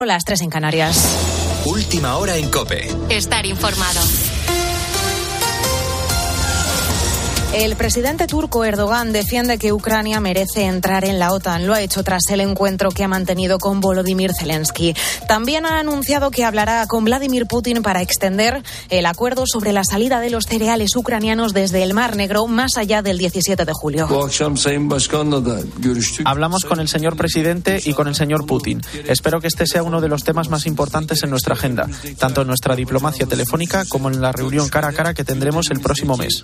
Las 3 en Canarias. Última hora en COPE. Estar informado. El presidente turco Erdogan defiende que Ucrania merece entrar en la OTAN. Lo ha hecho tras el encuentro que ha mantenido con Volodymyr Zelensky. También ha anunciado que hablará con Vladimir Putin para extender el acuerdo sobre la salida de los cereales ucranianos desde el Mar Negro más allá del 17 de julio. Hablamos con el señor presidente y con el señor Putin. Espero que este sea uno de los temas más importantes en nuestra agenda, tanto en nuestra diplomacia telefónica como en la reunión cara a cara que tendremos el próximo mes.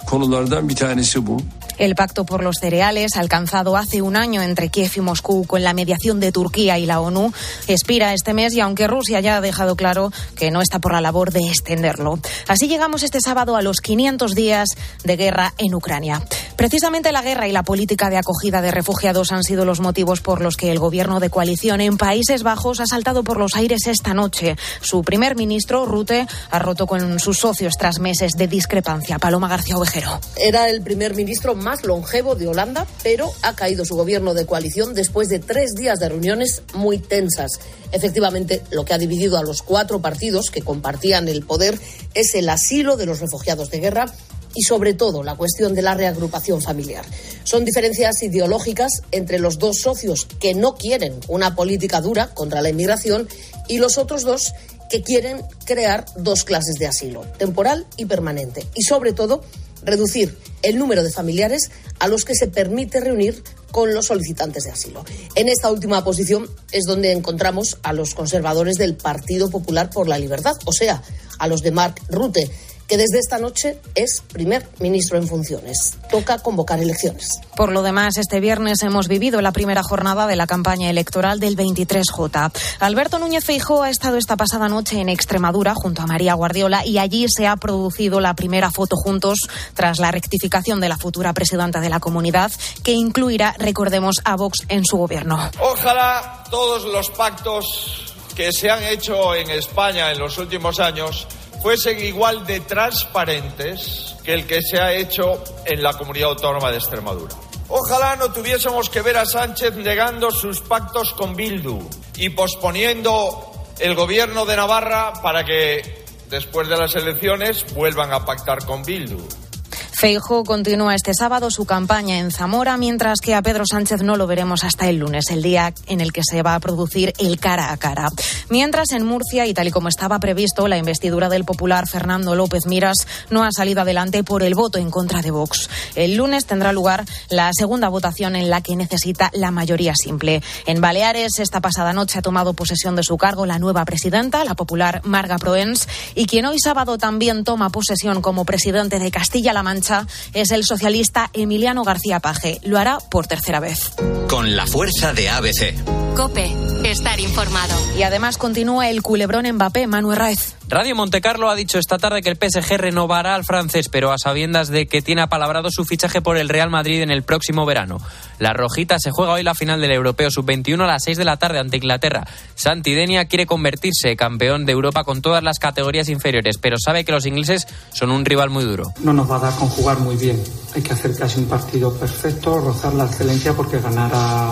El pacto por los cereales, alcanzado hace un año entre Kiev y Moscú con la mediación de Turquía y la ONU, expira este mes y aunque Rusia ya ha dejado claro que no está por la labor de extenderlo. Así llegamos este sábado a los 500 días de guerra en Ucrania. Precisamente la guerra y la política de acogida de refugiados han sido los motivos por los que el gobierno de coalición en Países Bajos ha saltado por los aires esta noche. Su primer ministro, Rutte, ha roto con sus socios tras meses de discrepancia. Paloma García Ovejero. Era el primer ministro más longevo de Holanda, pero ha caído su gobierno de coalición después de 3 días de reuniones muy tensas. Efectivamente, lo que ha dividido a los 4 partidos que compartían el poder es el asilo de los refugiados de guerra y, sobre todo, la cuestión de la reagrupación familiar. Son diferencias ideológicas entre los 2 socios que no quieren una política dura contra la inmigración y los otros 2 que quieren crear 2 clases de asilo, temporal y permanente. Y, sobre todo, reducir el número de familiares a los que se permite reunir con los solicitantes de asilo. En esta última posición es donde encontramos a los conservadores del Partido Popular por la Libertad, o sea, a los de Mark Rutte, que desde esta noche es primer ministro en funciones. Toca convocar elecciones. Por lo demás, este viernes hemos vivido la primera jornada de la campaña electoral del 23J. Alberto Núñez Feijóo ha estado esta pasada noche en Extremadura junto a María Guardiola y allí se ha producido la primera foto juntos tras la rectificación de la futura presidenta de la comunidad, que incluirá, recordemos, a Vox en su gobierno. Ojalá todos los pactos que se han hecho en España en los últimos años fuesen igual de transparentes que el que se ha hecho en la Comunidad Autónoma de Extremadura. Ojalá no tuviésemos que ver a Sánchez negando sus pactos con Bildu y posponiendo el gobierno de Navarra para que después de las elecciones vuelvan a pactar con Bildu. Feijóo continúa este sábado su campaña en Zamora, mientras que a Pedro Sánchez no lo veremos hasta el lunes, el día en el que se va a producir el cara a cara. Mientras en Murcia, y tal y como estaba previsto, la investidura del popular Fernando López Miras no ha salido adelante por el voto en contra de Vox. El lunes tendrá lugar la segunda votación en la que necesita la mayoría simple. En Baleares, esta pasada noche ha tomado posesión de su cargo la nueva presidenta, la popular Marga Proens, y quien hoy sábado también toma posesión como presidente de Castilla-La Mancha es el socialista Emiliano García Paje. Lo hará por tercera vez. Con la fuerza de ABC. COPE. Estar informado. Y además continúa el culebrón Mbappé. Manuel Raez. Radio Montecarlo ha dicho esta tarde que el PSG renovará al francés, pero a sabiendas de que tiene apalabrado su fichaje por el Real Madrid en el próximo verano. La rojita se juega hoy la final del Europeo Sub-21 a las 6 de la tarde ante Inglaterra. Santi Denia quiere convertirse campeón de Europa con todas las categorías inferiores, pero sabe que los ingleses son un rival muy duro. No nos va a dar con jugar muy bien. Hay que hacer casi un partido perfecto, rozar la excelencia, porque ganar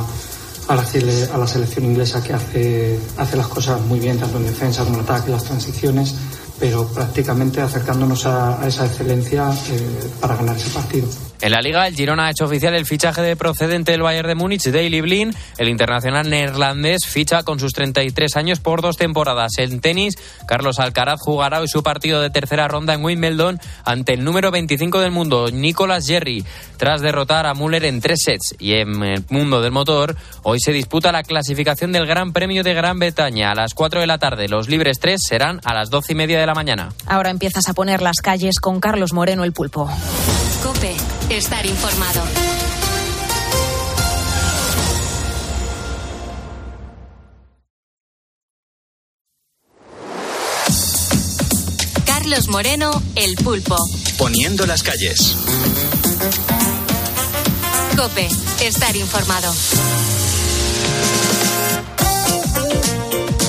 a la selección inglesa, que hace las cosas muy bien, tanto en defensa como en ataque, las transiciones, pero prácticamente acercándonos a esa excelencia para ganar ese partido. En la Liga, el Girona ha hecho oficial el fichaje de procedente del Bayern de Múnich, Daley Blind. El internacional neerlandés ficha con sus 33 años por 2 temporadas. En tenis, Carlos Alcaraz jugará hoy su partido de tercera ronda en Wimbledon ante el número 25 del mundo, Nicolas Jarry, tras derrotar a Müller en 3 sets. Y en el mundo del motor, hoy se disputa la clasificación del Gran Premio de Gran Bretaña. A las 4 de la tarde, los libres 3 serán a las 12:30 de la mañana. Ahora empiezas a poner las calles con Carlos Moreno, el Pulpo. COPE. Estar informado. Carlos Moreno, el Pulpo. Poniendo las calles. COPE. Estar informado.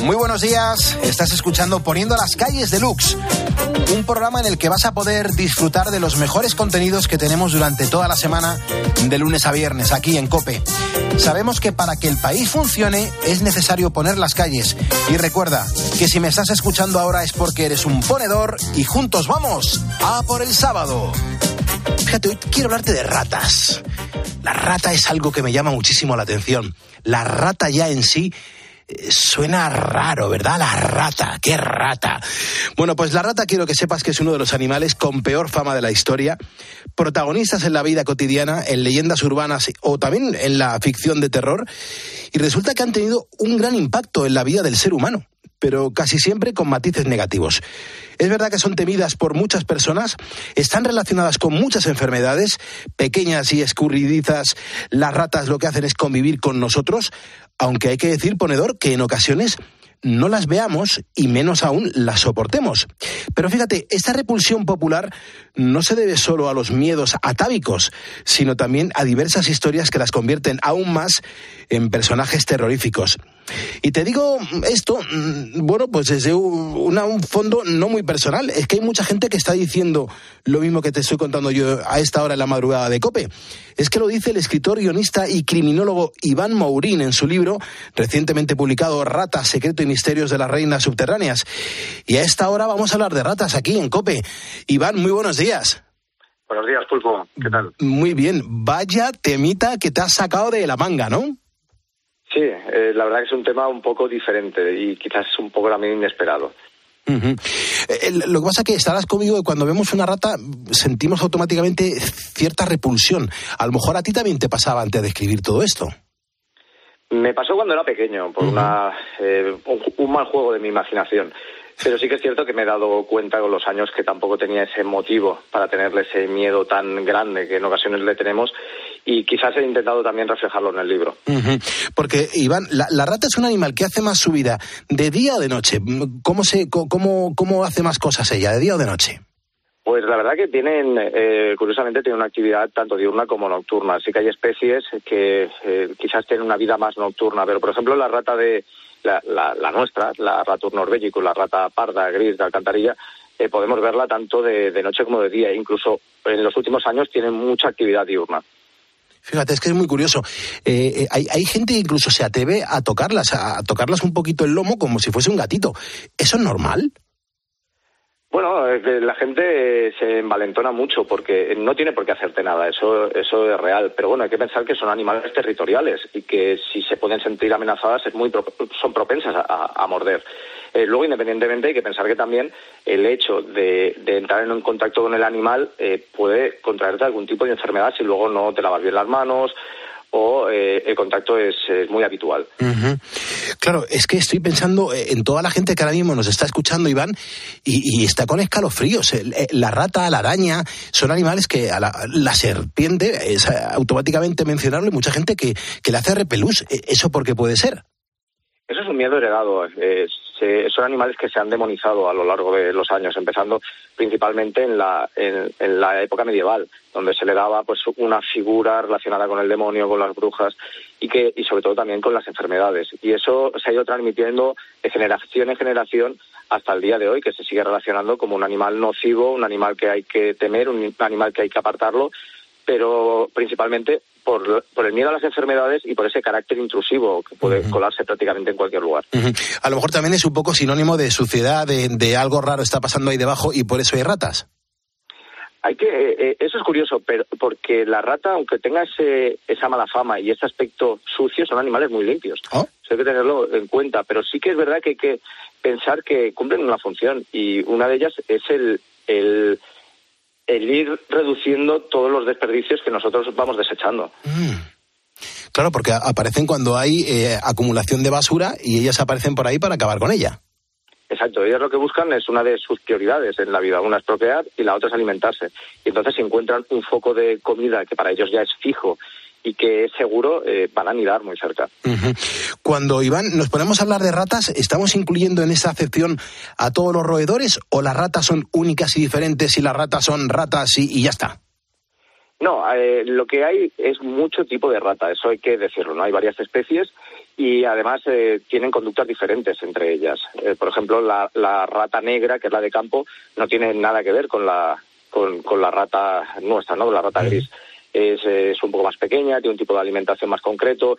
Muy buenos días, estás escuchando Poniendo las calles deluxe, un programa en el que vas a poder disfrutar de los mejores contenidos que tenemos durante toda la semana, de lunes a viernes, aquí en COPE. Sabemos que para que el país funcione es necesario poner las calles. Y recuerda que si me estás escuchando ahora es porque eres un ponedor y juntos vamos a por el sábado. Fíjate, hoy quiero hablarte de ratas. La rata es algo que me llama muchísimo la atención. La rata ya en sí suena raro, ¿verdad? La rata, ¿qué rata? Bueno, pues la rata quiero que sepas que es uno de los animales con peor fama de la historia, protagonistas en la vida cotidiana, en leyendas urbanas o también en la ficción de terror, y resulta que han tenido un gran impacto en la vida del ser humano, pero casi siempre con matices negativos. Es verdad que son temidas por muchas personas, están relacionadas con muchas enfermedades, pequeñas y escurridizas. Las ratas lo que hacen es convivir con nosotros, aunque hay que decir, ponedor, que en ocasiones no las veamos y menos aún las soportemos. Pero fíjate, esta repulsión popular no se debe solo a los miedos atávicos, sino también a diversas historias que las convierten aún más en personajes terroríficos. Y te digo esto, bueno, pues desde un fondo no muy personal. Es que hay mucha gente que está diciendo lo mismo que te estoy contando yo a esta hora en la madrugada de COPE. Es que lo dice el escritor, guionista y criminólogo Iván Mourín en su libro recientemente publicado Ratas, secreto y misterios de las reinas subterráneas. Y a esta hora vamos a hablar de ratas aquí en COPE. Iván, muy buenos días. Buenos días, Pulpo. ¿Qué tal? Muy bien. Vaya temita que te has sacado de la manga, ¿no? Sí, la verdad que es un tema un poco diferente y quizás un poco también inesperado. Uh-huh. Lo que pasa es que estarás conmigo que cuando vemos una rata sentimos automáticamente cierta repulsión. A lo mejor a ti también te pasaba antes de escribir todo esto. Me pasó cuando era pequeño, por un mal juego de mi imaginación. Pero sí que es cierto que me he dado cuenta con los años que tampoco tenía ese motivo para tenerle ese miedo tan grande que en ocasiones le tenemos, y quizás he intentado también reflejarlo en el libro. Uh-huh. Porque, Iván, la rata es un animal que hace más su vida de día o de noche. ¿Cómo hace más cosas ella, de día o de noche? Pues la verdad que curiosamente tienen una actividad tanto diurna como nocturna. Sí que hay especies que quizás tienen una vida más nocturna, pero por ejemplo la rata la nuestra, la Ratur norvegicus, la rata parda gris de alcantarilla, podemos verla tanto de noche como de día. Incluso en los últimos años tienen mucha actividad diurna. Fíjate, es que es muy curioso. Hay gente que incluso se atreve a tocarlas un poquito el lomo como si fuese un gatito. ¿Eso es normal? Bueno, la gente se envalentona mucho porque no tiene por qué hacerte nada, eso es real. Pero bueno, hay que pensar que son animales territoriales y que si se pueden sentir amenazadas son propensas a morder. Luego, independientemente, hay que pensar que también el hecho de entrar en contacto con el animal puede contraerte algún tipo de enfermedad si luego no te lavas bien las manos o el contacto es muy habitual. Uh-huh. Claro, es que estoy pensando en toda la gente que ahora mismo nos está escuchando, Iván, y está con escalofríos. La rata, la araña, son animales que la serpiente es automáticamente mencionable. Mucha gente que le hace repelús. ¿Eso por qué puede ser? Eso es un miedo heredado. Son animales que se han demonizado a lo largo de los años, empezando principalmente en la época medieval, donde se le daba pues una figura relacionada con el demonio, con las brujas y sobre todo también con las enfermedades. Y eso se ha ido transmitiendo de generación en generación hasta el día de hoy, que se sigue relacionando como un animal nocivo, un animal que hay que temer, un animal que hay que apartarlo, pero principalmente por el miedo a las enfermedades y por ese carácter intrusivo que puede colarse prácticamente en cualquier lugar. Uh-huh. A lo mejor también es un poco sinónimo de suciedad, de algo raro está pasando ahí debajo y por eso hay ratas. Eso es curioso, pero porque la rata, aunque tenga esa mala fama y ese aspecto sucio, son animales muy limpios. ¿Oh? Eso hay que tenerlo en cuenta, pero sí que es verdad que hay que pensar que cumplen una función y una de ellas es el ir reduciendo todos los desperdicios que nosotros vamos desechando. Claro, porque aparecen cuando hay acumulación de basura y ellas aparecen por ahí para acabar con ella. Exacto, ellas lo que buscan es una de sus prioridades en la vida. Una es procrear y la otra es alimentarse. Y entonces si encuentran un foco de comida que para ellos ya es fijo y que es seguro, van a anidar muy cerca. Uh-huh. Cuando, Iván, nos ponemos a hablar de ratas, ¿estamos incluyendo en esa acepción a todos los roedores o las ratas son únicas y diferentes y las ratas son ratas y ya está? No, lo que hay es mucho tipo de rata, eso hay que decirlo, ¿no? Hay varias especies y además tienen conductas diferentes entre ellas. Por ejemplo, la rata negra, que es la de campo, no tiene nada que ver con la rata nuestra, ¿no? La rata gris. Es un poco más pequeña, tiene un tipo de alimentación más concreto.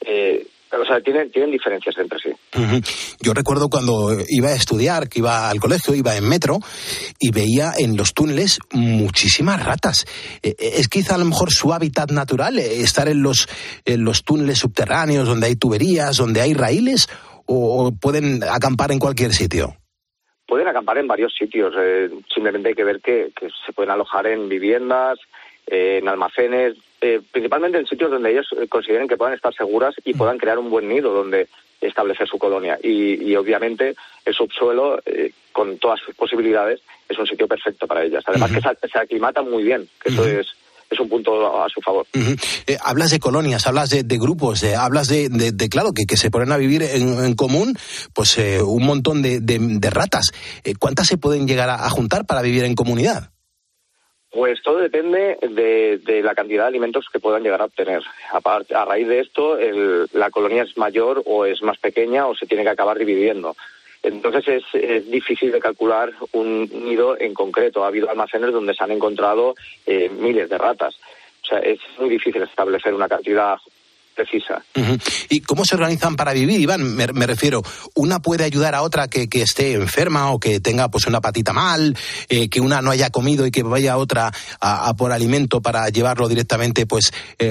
O sea, tienen diferencias entre sí. Uh-huh. Yo recuerdo cuando iba a estudiar, que iba al colegio, iba en metro y veía en los túneles muchísimas ratas. ¿Es quizá a lo mejor su hábitat natural estar en los túneles subterráneos donde hay tuberías, donde hay raíles, o pueden acampar en cualquier sitio? Pueden acampar en varios sitios. Simplemente hay que ver que se pueden alojar en viviendas, en almacenes, principalmente en sitios donde ellos consideren que puedan estar seguras y puedan crear un buen nido donde establecer su colonia. Y obviamente el subsuelo, con todas sus posibilidades, es un sitio perfecto para ellas. Además que se aclimata muy bien, que eso es un punto a su favor. Hablas de colonias, hablas de grupos, hablas de claro, que se ponen a vivir en común, pues un montón de ratas. ¿Cuántas se pueden llegar a juntar para vivir en comunidad? Pues todo depende de la cantidad de alimentos que puedan llegar a obtener. A raíz de esto, la colonia es mayor o es más pequeña o se tiene que acabar dividiendo. Entonces es difícil de calcular un nido en concreto. Ha habido almacenes donde se han encontrado miles de ratas. O sea, es muy difícil establecer una cantidad precisa. ¿Y cómo se organizan para vivir, Iván? Me refiero, ¿una puede ayudar a otra que esté enferma o que tenga pues una patita mal, que una no haya comido y que vaya otra a por alimento para llevarlo directamente pues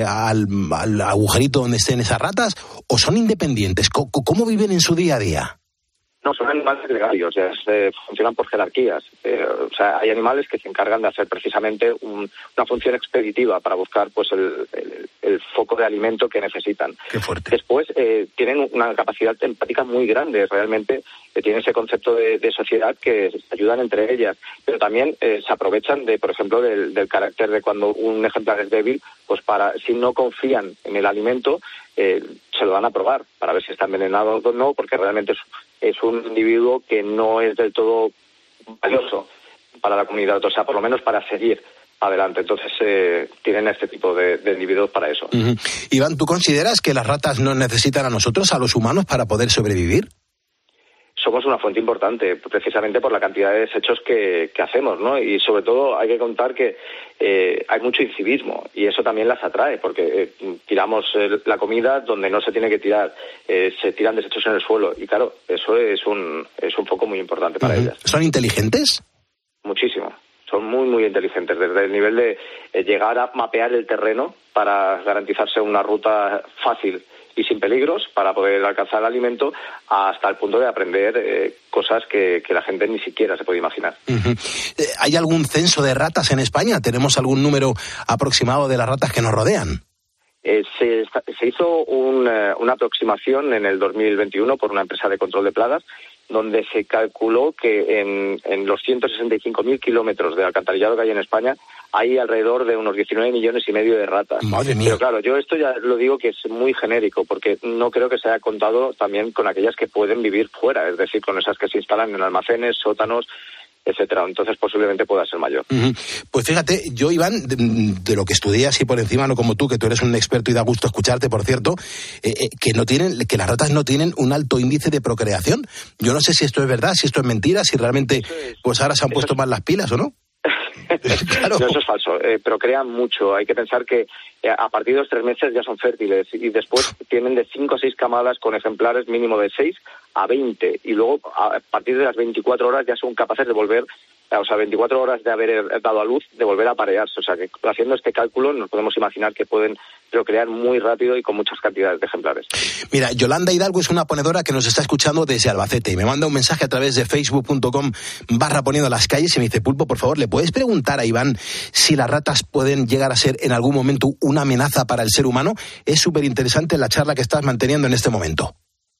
al agujerito donde estén esas ratas? ¿O son independientes? ¿Cómo viven en su día a día? No, son animales gregarios, funcionan por jerarquías. O sea, hay animales que se encargan de hacer precisamente una función expeditiva para buscar pues el foco de alimento que necesitan. Qué fuerte. Después tienen una capacidad empática muy grande, realmente tienen ese concepto de sociedad que se ayudan entre ellas, pero también se aprovechan por ejemplo, del carácter de cuando un ejemplar es débil, pues si no confían en el alimento, se lo van a probar para ver si está envenenado o no, porque realmente es un individuo que no es del todo valioso para la comunidad, o sea, por lo menos para seguir adelante. Entonces tienen este tipo de individuos para eso. Iván, ¿tú consideras que las ratas nos necesitan a nosotros, a los humanos, para poder sobrevivir? Somos una fuente importante, precisamente por la cantidad de desechos que hacemos, ¿no? Y sobre todo hay que contar que hay mucho incivismo y eso también las atrae, porque tiramos la comida donde no se tiene que tirar, se tiran desechos en el suelo y claro, eso es un foco muy importante para ellas. ¿Son inteligentes? Muchísimo. Son muy, muy inteligentes, desde el nivel de llegar a mapear el terreno para garantizarse una ruta fácil y sin peligros para poder alcanzar el alimento, hasta el punto de aprender cosas que la gente ni siquiera se puede imaginar. ¿Hay algún censo de ratas en España? ¿Tenemos algún número aproximado de las ratas que nos rodean? Se hizo una aproximación en el 2021 por una empresa de control de plagas, donde se calculó que en los 165.000 kilómetros de alcantarillado que hay en España hay alrededor de unos 19,5 millones de ratas. Madre mía. Pero claro, yo esto ya lo digo que es muy genérico, porque no creo que se haya contado también con aquellas que pueden vivir fuera, es decir, con esas que se instalan en almacenes, sótanos, etcétera. Entonces posiblemente pueda ser mayor. Pues fíjate, yo, Iván, de lo que estudié así por encima, no como tú, que tú eres un experto y da gusto escucharte, por cierto, que las ratas no tienen un alto índice de procreación. Yo no sé si esto es verdad, si esto es mentira, si realmente pues ahora se han puesto más las pilas o no. Claro. No, eso es falso, procrean mucho. Hay que pensar que a partir de los 3 meses ya son fértiles y después tienen de 5 a 6 camadas con ejemplares mínimo de 6 a 20 y luego a partir de las 24 horas ya son capaces de volver, o sea, 24 horas de haber dado a luz, de volver a aparearse. O sea, que haciendo este cálculo nos podemos imaginar que pueden procrear muy rápido y con muchas cantidades de ejemplares. Mira, Yolanda Hidalgo es una ponedora que nos está escuchando desde Albacete y me manda un mensaje a través de facebook.com/poniendo las calles y me dice: Pulpo, por favor, ¿le puedes preguntar a Iván si las ratas pueden llegar a ser en algún momento una amenaza para el ser humano? Es súper interesante la charla que estás manteniendo en este momento.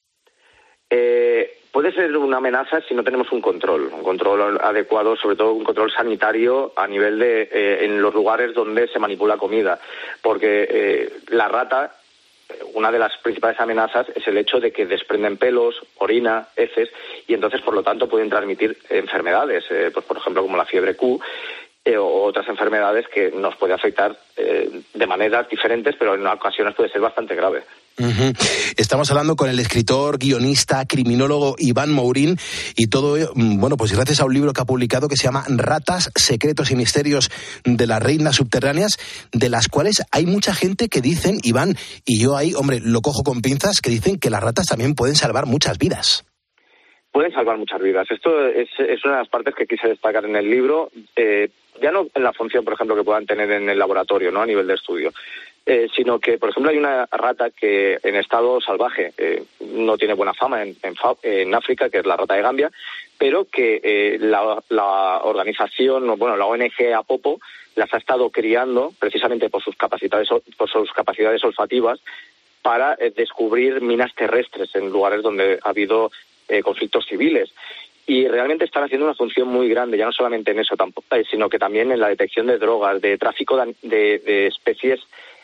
Puede ser una amenaza si no tenemos un control adecuado, sobre todo un control sanitario a nivel de en los lugares donde se manipula comida, porque la rata, una de las principales amenazas es el hecho de que desprenden pelos, orina, heces, y entonces por lo tanto pueden transmitir enfermedades, pues por ejemplo como la fiebre Q, o otras enfermedades que nos puede afectar de maneras diferentes, pero en ocasiones puede ser bastante grave. Estamos hablando con el escritor, guionista, criminólogo Iván Mourín, y todo, bueno, pues gracias a un libro que ha publicado que se llama Ratas, secretos y misterios de las reinas subterráneas, de las cuales hay mucha gente que dicen, Iván, y yo ahí, hombre, lo cojo con pinzas, que dicen que las ratas también pueden salvar muchas vidas. Pueden salvar muchas vidas. Esto es una de las partes que quise destacar en el libro, ya no en la función, por ejemplo, que puedan tener en el laboratorio, ¿no?, a nivel de estudio, sino que, por ejemplo, hay una rata que en estado salvaje no tiene buena fama en África, que es la rata de Gambia, pero que la organización, bueno, la ONG Apopo las ha estado criando precisamente por sus capacidades olfativas para descubrir minas terrestres en lugares donde ha habido conflictos civiles. Y realmente están haciendo una función muy grande, ya no solamente en eso, sino que también en la detección de drogas, de tráfico de especies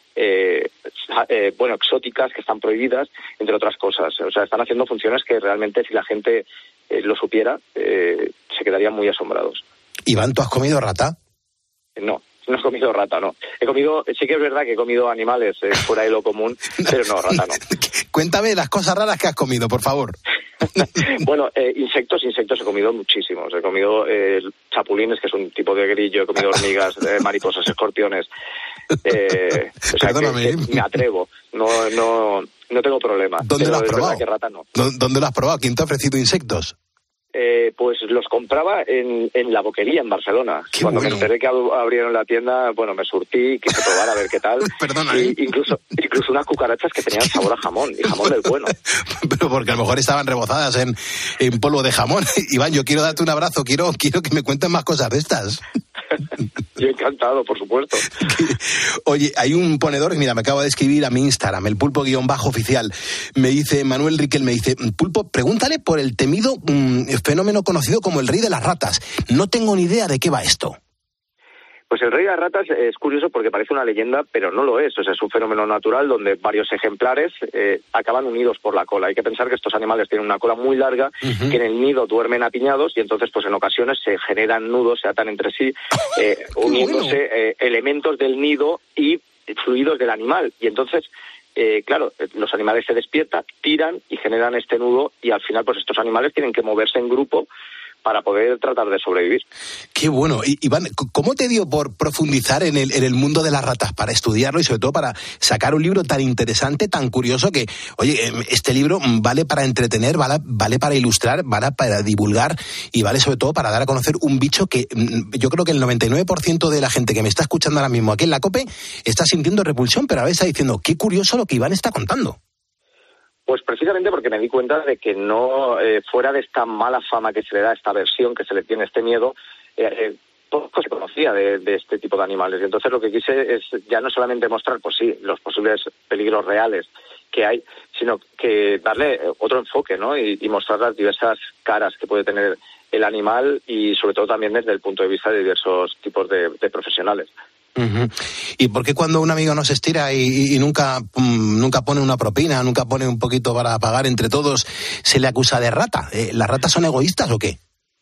exóticas que están prohibidas, entre otras cosas. O sea, están haciendo funciones que realmente, si la gente lo supiera, se quedarían muy asombrados. Iván, ¿tú has comido rata? No he comido rata, no. Sí que es verdad que he comido animales fuera de lo común, pero no, rata no. Cuéntame las cosas raras que has comido, por favor. Bueno, insectos he comido muchísimos. He comido chapulines, que es un tipo de grillo, he comido hormigas, mariposas, escorpiones. Perdóname. Que me atrevo, no tengo problema. ¿Dónde lo has probado? Que rata no. ¿Dónde lo has probado? ¿Quién te ha ofrecido insectos? Pues los compraba en la Boquería, en Barcelona. Cuando me enteré que abrieron la tienda, bueno, me surtí, quise probar a ver qué tal. Perdona, incluso unas cucarachas que tenían sabor a jamón, y jamón del bueno. Pero porque a lo mejor estaban rebozadas en polvo de jamón. Iván, yo quiero darte un abrazo, quiero que me cuenten más cosas de estas. Yo encantado, por supuesto. Oye, hay un ponedor, mira, me acabo de escribir a mi Instagram, el pulpo_oficial. Me dice, Manuel Riquel, me dice, Pulpo, pregúntale por el temido fenómeno conocido como el rey de las ratas. No tengo ni idea de qué va esto. Pues el rey de las ratas es curioso porque parece una leyenda, pero no lo es. O sea, es un fenómeno natural donde varios ejemplares acaban unidos por la cola. Hay que pensar que estos animales tienen una cola muy larga, que en el nido duermen apiñados, y entonces pues en ocasiones se generan nudos, se atan entre sí, uniéndose elementos del nido y fluidos del animal. Y entonces, claro, los animales se despiertan, tiran y generan este nudo, y al final pues estos animales tienen que moverse en grupo para poder tratar de sobrevivir. Qué bueno. Iván, ¿cómo te dio por profundizar en el mundo de las ratas, para estudiarlo y sobre todo para sacar un libro tan interesante, tan curioso, que, oye, este libro vale para entretener, vale para ilustrar, vale para divulgar y vale sobre todo para dar a conocer un bicho que yo creo que el 99% de la gente que me está escuchando ahora mismo aquí en la COPE está sintiendo repulsión, pero a veces está diciendo, qué curioso lo que Iván está contando? Pues precisamente porque me di cuenta de que no, fuera de esta mala fama que se le da, esta versión que se le tiene, este miedo, poco se conocía de este tipo de animales. Y entonces lo que quise es ya no solamente mostrar, pues sí, los posibles peligros reales que hay, sino que darle otro enfoque, ¿no? Y mostrar las diversas caras que puede tener el animal, y sobre todo también desde el punto de vista de diversos tipos de profesionales. ¿Y por qué cuando un amigo nos estira y nunca pone una propina, nunca pone un poquito para pagar entre todos, se le acusa de rata? ¿Las ratas son egoístas o qué?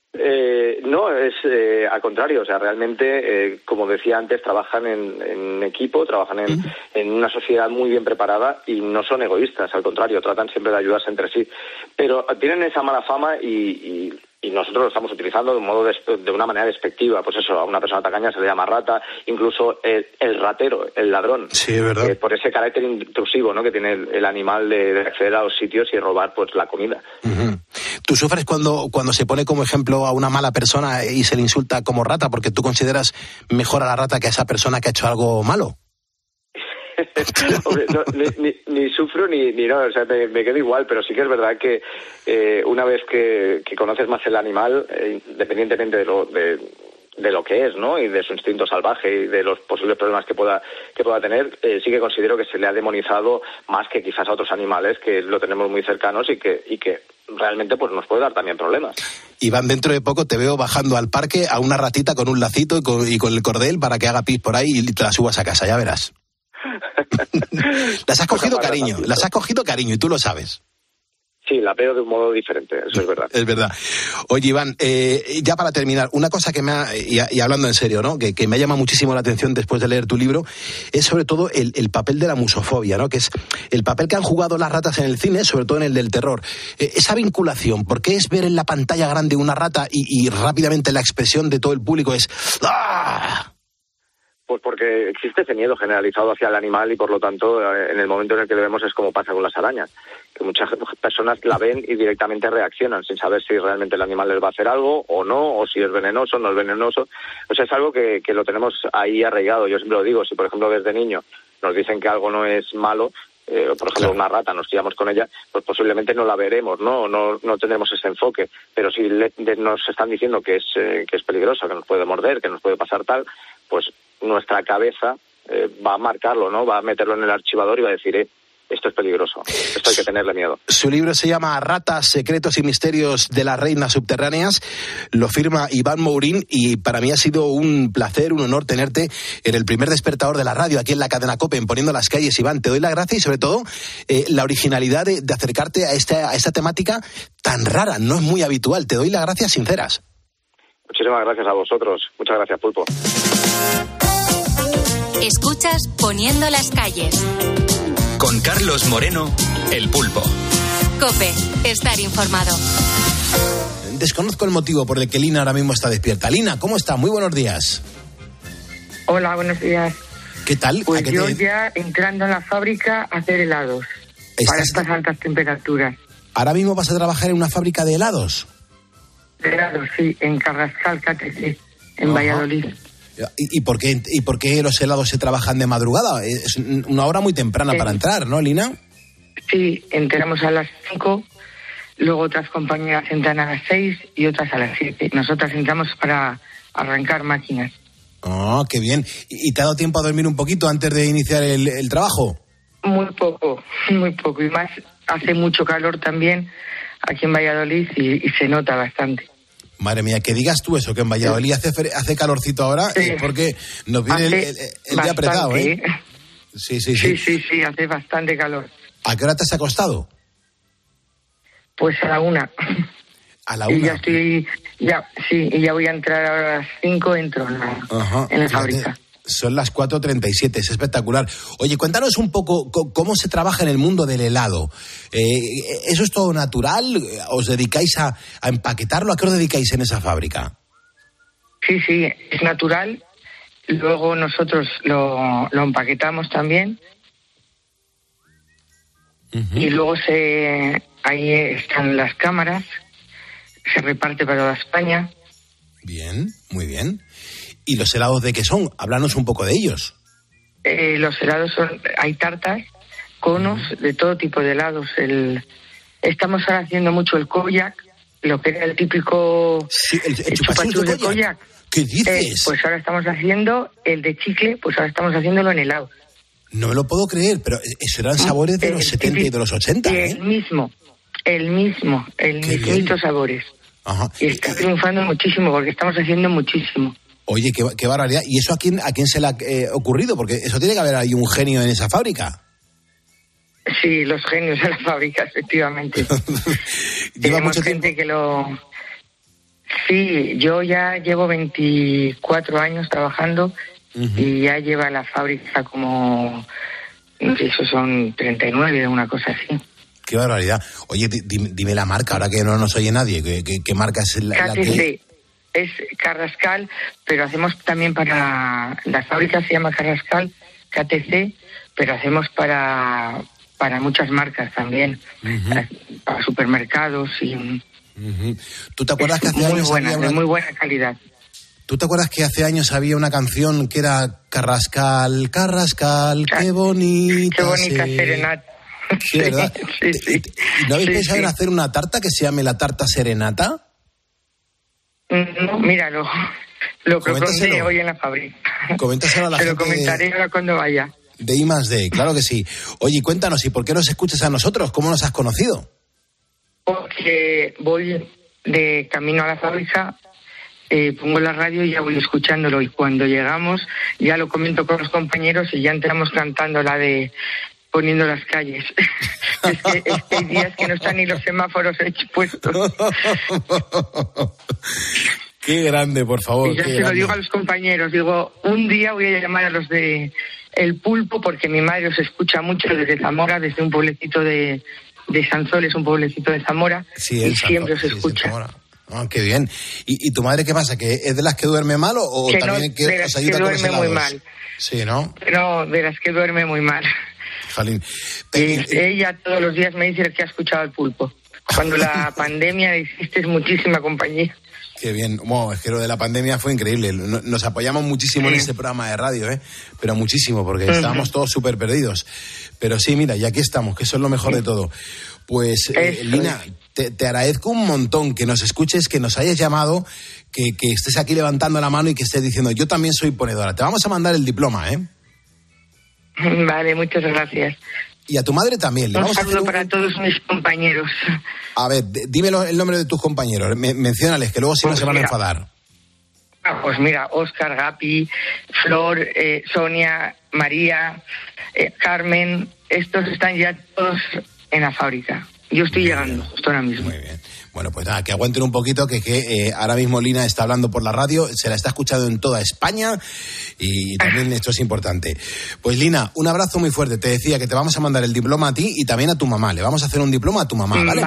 No, es al contrario. O sea, realmente, como decía antes, trabajan en equipo, trabajan en una sociedad muy bien preparada y no son egoístas. Al contrario, tratan siempre de ayudarse entre sí. Pero tienen esa mala fama y nosotros lo estamos utilizando de una manera despectiva. Pues eso, a una persona tacaña se le llama rata, incluso el ratero, el ladrón. Sí, es verdad. Por ese carácter intrusivo, ¿no?, que tiene el animal de acceder a los sitios y robar pues la comida. ¿Tú sufres cuando se pone como ejemplo a una mala persona y se le insulta como rata porque tú consideras mejor a la rata que a esa persona que ha hecho algo malo? Hombre, no, ni sufro ni no, o sea, me quedo igual, pero sí que es verdad que una vez que conoces más el animal, independientemente de lo que es, ¿no?, y de su instinto salvaje y de los posibles problemas que pueda tener, sí que considero que se le ha demonizado más que quizás a otros animales que lo tenemos muy cercanos y que realmente pues nos puede dar también problemas. Iván, dentro de poco te veo bajando al parque a una ratita con un lacito y con el cordel para que haga pis por ahí y te la subas a casa, ya verás. Las has cogido cariño y tú lo sabes. Sí, la veo de un modo diferente, eso es verdad. Es verdad. Oye, Iván, ya para terminar, una cosa que y hablando en serio, ¿no? Que me llama muchísimo la atención después de leer tu libro, es sobre todo el papel de la musofobia, ¿no? Que es el papel que han jugado las ratas en el cine, sobre todo en el del terror. Esa vinculación, ¿por qué es ver en la pantalla grande una rata y rápidamente la expresión de todo el público es ¡ah! Pues porque existe ese miedo generalizado hacia el animal y por lo tanto en el momento en el que lo vemos es como pasa con las arañas, que muchas personas la ven y directamente reaccionan sin saber si realmente el animal les va a hacer algo o no, o si es venenoso o no es venenoso. O sea, es algo que lo tenemos ahí arraigado. Yo siempre lo digo, si por ejemplo desde niño nos dicen que algo no es malo, por ejemplo una rata, nos criamos con ella, pues posiblemente no la veremos, no tendremos ese enfoque, pero si nos están diciendo que es peligrosa, que nos puede morder, que nos puede pasar tal, pues nuestra cabeza va a marcarlo, ¿no? Va a meterlo en el archivador y va a decir, esto es peligroso, esto hay que tenerle miedo. Su libro se llama Ratas, secretos y misterios de las reinas subterráneas. Lo firma Iván Mourín y para mí ha sido un placer, un honor tenerte en el primer despertador de la radio, aquí en la cadena COPE, en Poniendo las Calles. Iván, te doy la gracia y sobre todo la originalidad de acercarte a esta temática tan rara, no es muy habitual. Te doy las gracias sinceras. Muchísimas gracias a vosotros. Muchas gracias, Pulpo. Escuchas Poniendo las Calles. Con Carlos Moreno, El Pulpo. COPE, estar informado. Desconozco el motivo por el que Lina ahora mismo está despierta. Lina, ¿cómo está? Muy buenos días. Hola, buenos días. ¿Qué tal? Pues yo ya entrando en la fábrica a hacer helados para estas altas temperaturas. ¿Ahora mismo vas a trabajar en una fábrica de helados? De helados, sí, en Carrascal, KTC, en Valladolid. ¿Y por qué los helados se trabajan de madrugada? Es una hora muy temprana para entrar, ¿no, Lina? Sí, entramos a las 5, luego otras compañías entran a las 6 y otras a las 7. Nosotras entramos para arrancar máquinas. Ah, qué bien. ¿Y te ha dado tiempo a dormir un poquito antes de iniciar el trabajo? Muy poco. Y más, hace mucho calor también aquí en Valladolid y se nota bastante. Madre mía, que digas tú eso, que en Valladolid hace calorcito ahora, sí. Porque nos viene el día apretado, ¿eh? Sí, hace bastante calor. ¿A qué hora te has acostado? Pues a la 1. ¿A la 1? Y ya voy a entrar ahora a las 5, entro en la fábrica. Son las 4:37, es espectacular. Oye, cuéntanos un poco cómo se trabaja en el mundo del helado. ¿Eso es todo natural? ¿Os dedicáis a empaquetarlo? ¿A qué os dedicáis en esa fábrica? Sí, es natural. Luego nosotros lo empaquetamos también. Uh-huh. Y luego ahí están las cámaras. Se reparte para toda España. Bien, muy bien. ¿Y los helados de qué son? Háblanos un poco de ellos. Los helados hay tartas, conos, de todo tipo de helados. Estamos ahora haciendo mucho el Kodiak, lo que era el típico chupachus de Kodiak. ¿Qué dices? Pues ahora estamos haciendo el de chicle, pues ahora estamos haciéndolo en helado. No me lo puedo creer, pero eso eran sabores de los 70 y de los 80, ¿eh? El mismito sabores. Ajá. Y está triunfando muchísimo porque estamos haciendo muchísimo. Oye, qué barbaridad. ¿Y eso a quién se le ha ocurrido? Porque eso tiene que haber ahí un genio en esa fábrica. Sí, los genios de la fábrica, efectivamente. Tenemos gente que lo... Sí, yo ya llevo 24 años trabajando y ya lleva la fábrica como... No sé, eso son 39, una cosa así. Qué barbaridad. Oye, dime la marca, ahora que no nos oye nadie. ¿Qué marca es la que...? Es Carrascal, pero hacemos también para... La fábrica se llama Carrascal, KTC, pero hacemos para muchas marcas también, para supermercados y... ¿Tú te acuerdas que hace años había de muy buena calidad? ¿Tú te acuerdas que hace años había una canción que era Carrascal, qué bonita... Qué bonita serenata. Sí, ¿verdad? Sí. ¿Y no habéis pensado en hacer una tarta que se llame la tarta serenata? No, mira, lo propondré hoy en la fábrica. Coméntaselo a la gente. Te lo comentaré ahora cuando vaya. De I+D, claro que sí. Oye, cuéntanos, ¿y por qué nos escuchas a nosotros? ¿Cómo nos has conocido? Porque voy de camino a la fábrica, pongo la radio y ya voy escuchándolo. Y cuando llegamos, ya lo comento con los compañeros y ya entramos cantando la de poniendo las calles. Es que hay días que no están ni los semáforos puestos. Qué grande, por favor. Y ya se lo digo a los compañeros, digo, un día voy a llamar a los de El Pulpo, porque mi madre os escucha mucho desde Zamora, desde un pueblecito de Sanzoles, un pueblecito de Zamora, sí, y siempre os escucha. Qué bien. ¿Y tu madre qué pasa? ¿Que es de las que duerme mal o que también no, que os ayuda con los helados? Duerme muy mal. Sí, ¿no? No, de las que duerme muy mal. Jalín. Ella todos los días me dice que ha escuchado El Pulpo. Cuando la pandemia hiciste muchísima compañía. Qué bien. Wow, es que lo de la pandemia fue increíble. Nos apoyamos muchísimo en ese programa de radio, pero muchísimo, porque estábamos todos súper perdidos. Pero sí, mira, y aquí estamos, que eso es lo mejor de todo. Pues, Lina, te agradezco un montón que nos escuches, que nos hayas llamado, que estés aquí levantando la mano y que estés diciendo, yo también soy ponedora. Te vamos a mandar el diploma, ¿eh? Vale, muchas gracias. Y a tu madre también. Un saludo para todos mis compañeros. A ver, dime el nombre de tus compañeros. Menciónales, que luego si no se van a enfadar. Pues mira, Óscar, Gapi, Flor, Sonia, María, Carmen. Estos están ya todos en la fábrica. Yo estoy llegando justo ahora mismo. Muy bien. Bueno, pues nada, que aguanten un poquito, que ahora mismo Lina está hablando por la radio, se la está escuchando en toda España y también esto es importante. Pues Lina, un abrazo muy fuerte. Te decía que te vamos a mandar el diploma a ti y también a tu mamá. Le vamos a hacer un diploma a tu mamá, ¿vale?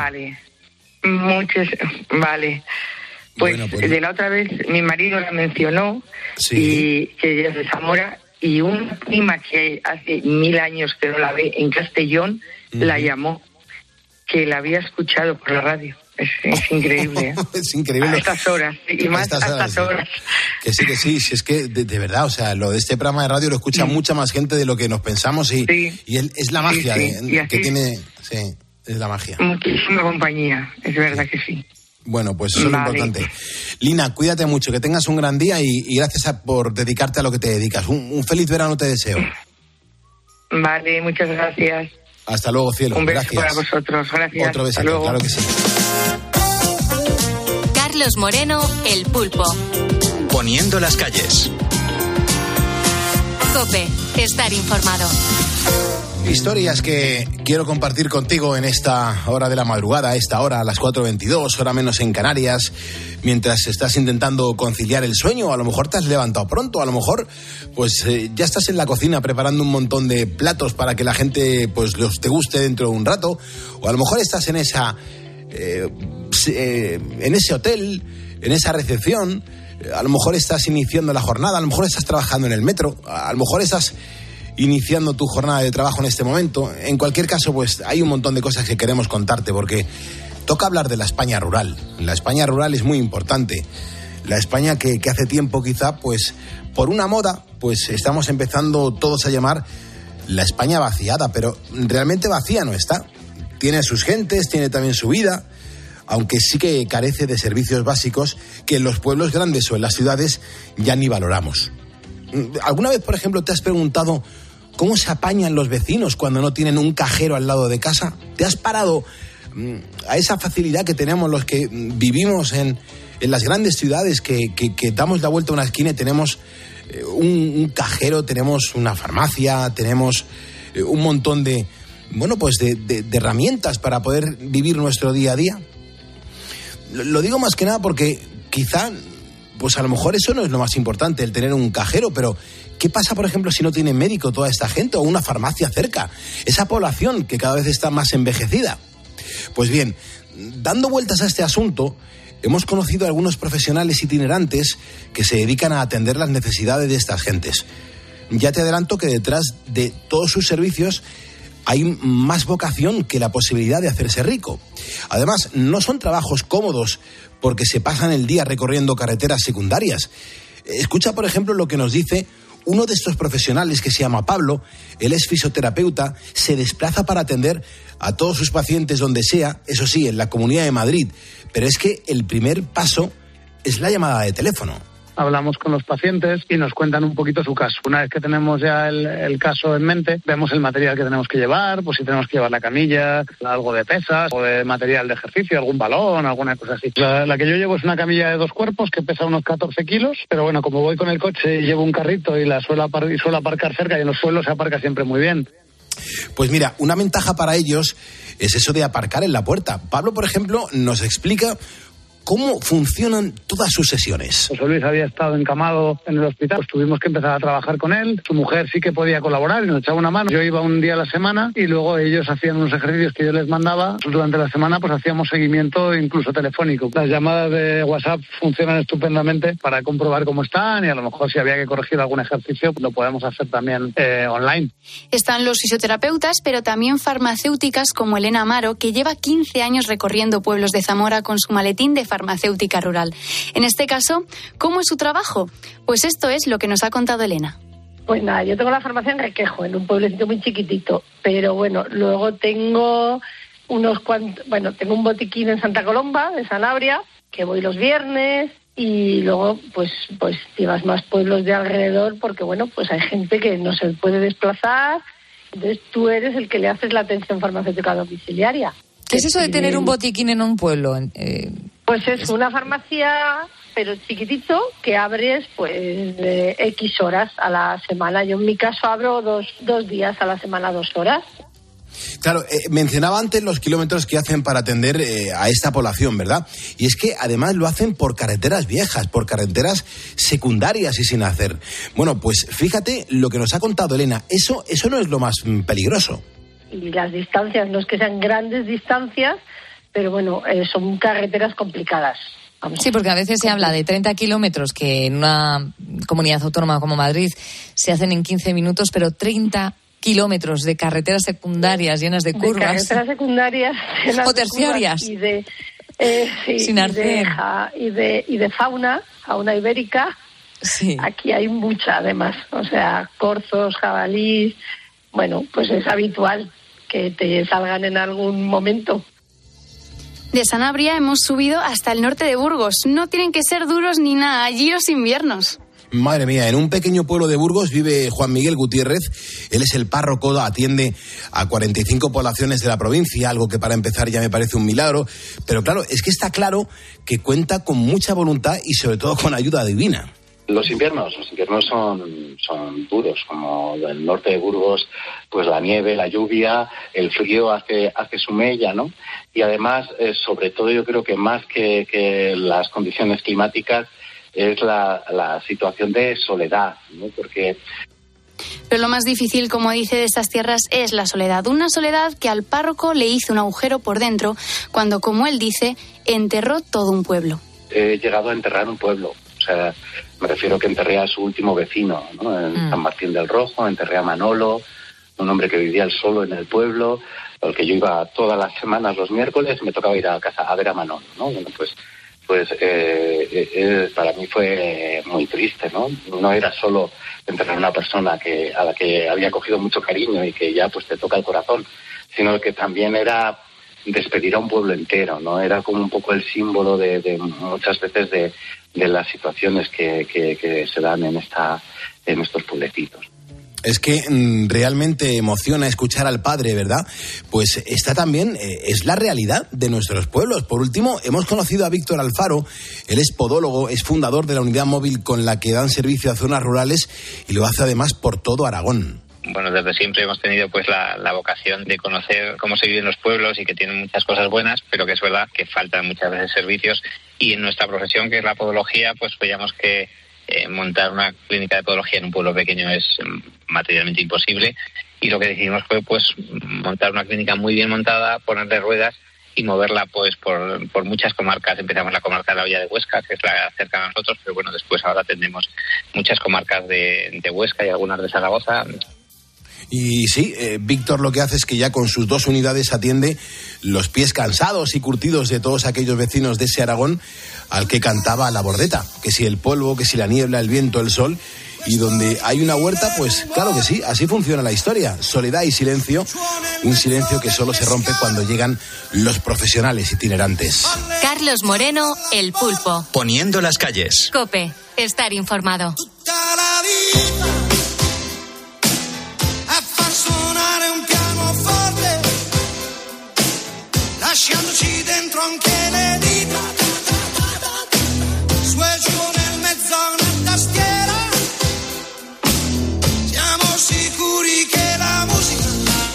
Vale. Pues, bueno, pues de la otra vez mi marido la mencionó, sí. Y que ella es de Zamora, y una prima que hace 1000 años que no la ve en Castellón, la llamó, que la había escuchado por la radio. Es increíble, ¿eh? Es increíble. A estas horas, y más a estas horas. Que sí, si es que de verdad, o sea, lo de este programa de radio lo escucha mucha más gente de lo que nos pensamos y es la magia que tiene, es la magia. Muchísima compañía, es verdad que sí. Bueno, pues eso es lo importante. Lina, cuídate mucho, que tengas un gran día y gracias por dedicarte a lo que te dedicas. Un feliz verano te deseo. Vale, muchas gracias. Hasta luego, cielo. Un beso gracias. para vosotros. Gracias. Otro besito, claro que sí. Carlos Moreno, El Pulpo. Poniendo las calles. COPE, estar informado. Historias que quiero compartir contigo en esta hora de la madrugada, esta hora a las 4:22, hora menos en Canarias, mientras estás intentando conciliar el sueño, o a lo mejor te has levantado pronto, a lo mejor pues ya estás en la cocina preparando un montón de platos para que la gente pues los te guste dentro de un rato, o a lo mejor estás en ese hotel, en esa recepción, a lo mejor estás iniciando la jornada, a lo mejor estás trabajando en el metro, a lo mejor estás iniciando tu jornada de trabajo en este momento. En cualquier caso, pues hay un montón de cosas que queremos contarte porque toca hablar de la España rural. La España rural es muy importante. La España que hace tiempo quizá, pues por una moda, pues estamos empezando todos a llamar la España vaciada, pero realmente vacía no está. Tiene sus gentes, tiene también su vida, aunque sí que carece de servicios básicos que en los pueblos grandes o en las ciudades ya ni valoramos. ¿Alguna vez, por ejemplo, te has preguntado cómo se apañan los vecinos cuando no tienen un cajero al lado de casa? ¿Te has parado a esa facilidad que tenemos los que vivimos en las grandes ciudades, que damos la vuelta a una esquina y tenemos un cajero, tenemos una farmacia, tenemos un montón de herramientas para poder vivir nuestro día a día? Lo digo más que nada porque quizá, pues a lo mejor eso no es lo más importante, el tener un cajero, pero ¿qué pasa, por ejemplo, si no tiene médico toda esta gente o una farmacia cerca? Esa población que cada vez está más envejecida. Pues bien, dando vueltas a este asunto, hemos conocido a algunos profesionales itinerantes que se dedican a atender las necesidades de estas gentes. Ya te adelanto que detrás de todos sus servicios hay más vocación que la posibilidad de hacerse rico. Además, no son trabajos cómodos porque se pasan el día recorriendo carreteras secundarias. Escucha, por ejemplo, lo que nos dice uno de estos profesionales, que se llama Pablo. Él es fisioterapeuta, se desplaza para atender a todos sus pacientes donde sea, eso sí, en la Comunidad de Madrid. Pero es que el primer paso es la llamada de teléfono. Hablamos con los pacientes y nos cuentan un poquito su caso. Una vez que tenemos ya el caso en mente, vemos el material que tenemos que llevar, pues si tenemos que llevar la camilla, algo de pesas o de material de ejercicio, algún balón, alguna cosa así. La que yo llevo es una camilla de 2 cuerpos que pesa unos 14 kilos, pero bueno, como voy con el coche y llevo un carrito y suelo aparcar cerca y en los suelos se aparca siempre muy bien. Pues mira, una ventaja para ellos es eso de aparcar en la puerta. Pablo, por ejemplo, nos explica cómo funcionan todas sus sesiones. José Luis había estado encamado en el hospital, pues tuvimos que empezar a trabajar con él. Su mujer sí que podía colaborar y nos echaba una mano. Yo iba un día a la semana y luego ellos hacían unos ejercicios que yo les mandaba. Durante la semana pues hacíamos seguimiento incluso telefónico. Las llamadas de WhatsApp funcionan estupendamente para comprobar cómo están y a lo mejor si había que corregir algún ejercicio lo podemos hacer también online. Están los fisioterapeutas, pero también farmacéuticas como Elena Amaro, que lleva 15 años recorriendo pueblos de Zamora con su maletín de farmacéutica rural. En este caso, ¿cómo es su trabajo? Pues esto es lo que nos ha contado Elena. Pues nada, yo tengo la farmacia en Requejo, en un pueblecito muy chiquitito, pero bueno, luego tengo tengo un botiquín en Santa Colomba, de Sanabria, que voy los viernes, y luego pues llevas más pueblos de alrededor, porque bueno, pues hay gente que no se puede desplazar, entonces tú eres el que le haces la atención farmacéutica domiciliaria. ¿Qué es eso de tener un botiquín en un pueblo? Pues es una farmacia, pero chiquitito, que abres pues de X horas a la semana. Yo en mi caso abro dos días a la semana, 2 horas. Claro, mencionaba antes los kilómetros que hacen para atender a esta población, ¿verdad? Y es que además lo hacen por carreteras viejas, por carreteras secundarias y sin hacer. Bueno, pues fíjate lo que nos ha contado Elena. Eso no es lo más peligroso. Y las distancias, no es que sean grandes distancias, pero bueno, son carreteras complicadas. Sí, porque a veces se habla de 30 kilómetros que en una comunidad autónoma como Madrid se hacen en 15 minutos, pero 30 kilómetros de carreteras secundarias llenas de curvas. De carreteras secundarias llenas o terciarias. Y de, sin arcén. Y de fauna ibérica. Sí. Aquí hay mucha, además. O sea, corzos, jabalís. Bueno, pues es habitual que te salgan en algún momento. De Sanabria hemos subido hasta el norte de Burgos. No tienen que ser duros ni nada, allí los inviernos. Madre mía, en un pequeño pueblo de Burgos vive Juan Miguel Gutiérrez. Él es el párroco, atiende a 45 poblaciones de la provincia, algo que para empezar ya me parece un milagro. Pero claro, es que está claro que cuenta con mucha voluntad y sobre todo con ayuda divina. Los inviernos son duros, como el norte de Burgos, pues la nieve, la lluvia, el frío hace su mella, ¿no? Y además, sobre todo yo creo que más que las condiciones climáticas, es la situación de soledad, ¿no? Porque... Pero lo más difícil, como dice, de estas tierras es la soledad. Una soledad que al párroco le hizo un agujero por dentro cuando, como él dice, enterró todo un pueblo. He llegado a enterrar un pueblo. O sea, me refiero que enterré a su último vecino, ¿no? En San Martín del Rojo, enterré a Manolo, un hombre que vivía él solo en el pueblo, al que yo iba todas las semanas los miércoles, me tocaba ir a casa a ver a Manolo, ¿no? Bueno, pues para mí fue muy triste, ¿no? No era solo enterrar a una persona a la que había cogido mucho cariño y que ya pues te toca el corazón, sino que también era despedir a un pueblo entero, ¿no? Era como un poco el símbolo de muchas veces de las situaciones que se dan en estos pueblecitos. Es que realmente emociona escuchar al padre, ¿verdad? Pues esta también es la realidad de nuestros pueblos. Por último, hemos conocido a Víctor Alfaro. Él es podólogo, es fundador de la unidad móvil con la que dan servicio a zonas rurales y lo hace además por todo Aragón. Bueno, desde siempre hemos tenido pues la vocación de conocer cómo se vive en los pueblos y que tienen muchas cosas buenas, pero que es verdad que faltan muchas veces servicios. Y en nuestra profesión, que es la podología, pues veíamos que montar una clínica de podología en un pueblo pequeño es materialmente imposible, y lo que decidimos fue pues montar una clínica muy bien montada, ponerle ruedas y moverla pues por muchas comarcas. Empezamos la comarca de la Hoya de Huesca, que es la cerca de nosotros, pero bueno, después ahora tendremos muchas comarcas de Huesca y algunas de Zaragoza. Y sí, Víctor lo que hace es que ya con sus 2 unidades atiende los pies cansados y curtidos de todos aquellos vecinos de ese Aragón al que cantaba la bordeta, que si el polvo, que si la niebla, el viento, el sol, y donde hay una huerta, pues claro que sí, así funciona la historia, soledad y silencio, un silencio que solo se rompe cuando llegan los profesionales itinerantes. Carlos Moreno, El Pulpo. Poniendo las calles. COPE, estar informado. Lasciandoci dentro anche le dita, sueño nel mezzo a una tastiera, siamo sicuri che la musica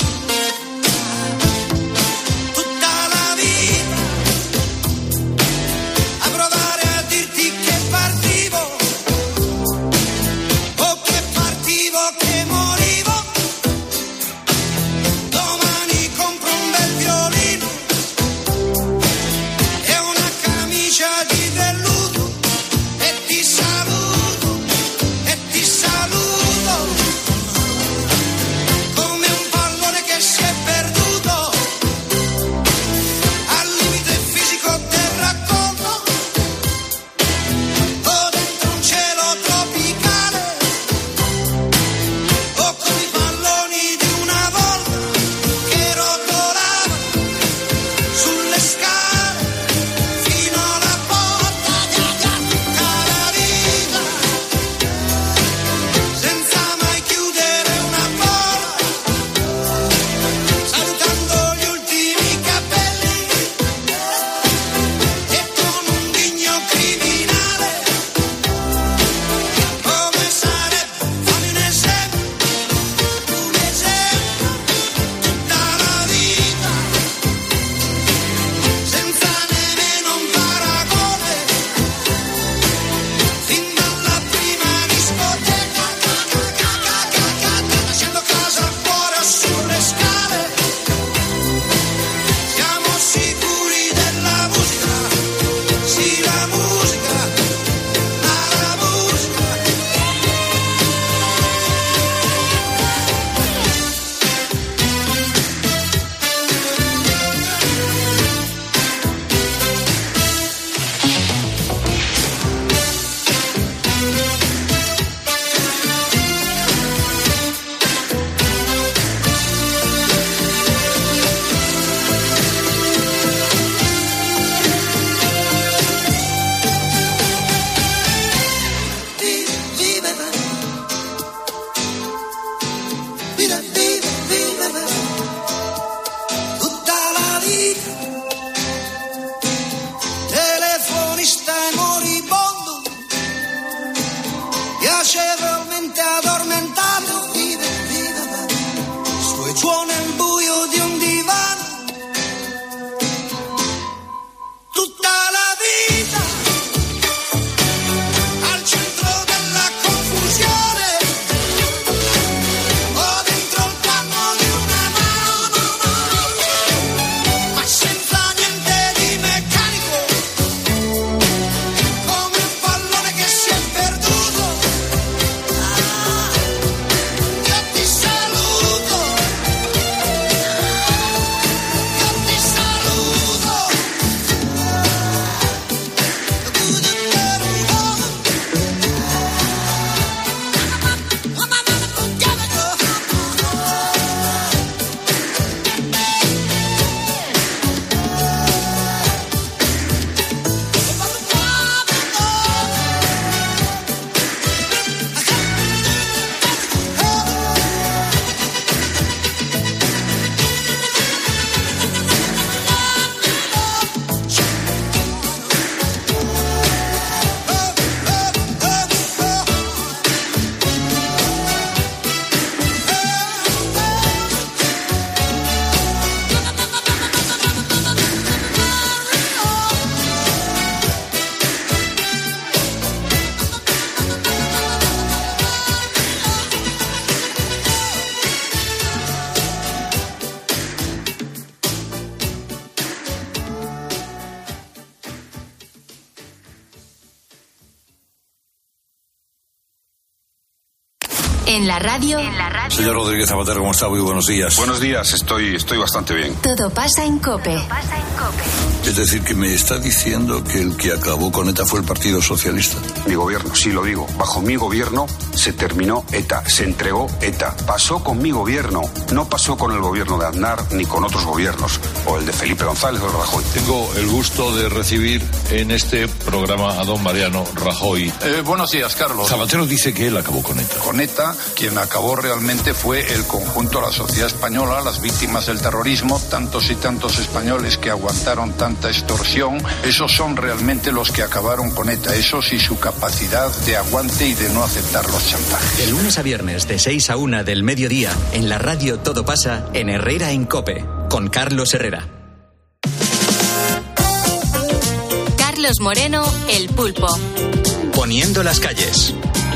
En la radio. Señor Rodríguez Zapatero, ¿cómo está? Muy buenos días. Buenos días, estoy bastante bien. Todo pasa en COPE. Es decir, que me está diciendo que el que acabó con ETA fue el Partido Socialista. Mi gobierno, sí lo digo. Bajo mi gobierno se terminó ETA, se entregó ETA. Pasó con mi gobierno, no pasó con el gobierno de Aznar ni con otros gobiernos, o el de Felipe González o Rajoy. Tengo el gusto de recibir en este programa a don Mariano Rajoy. Buenos días, Carlos. Zapatero dice que él acabó con ETA. Con ETA, quien acabó realmente fue el conjunto de la sociedad española, las víctimas del terrorismo, tantos y tantos españoles que aguantaron tanta extorsión. Esos son realmente los que acabaron con ETA, esos y su capacidad de aguante y de no aceptar los chantajes. De lunes a viernes, de 6 a 1 del mediodía, en la radio Todo pasa, en Herrera en COPE, con Carlos Herrera. Carlos Moreno, El Pulpo. Poniendo las calles.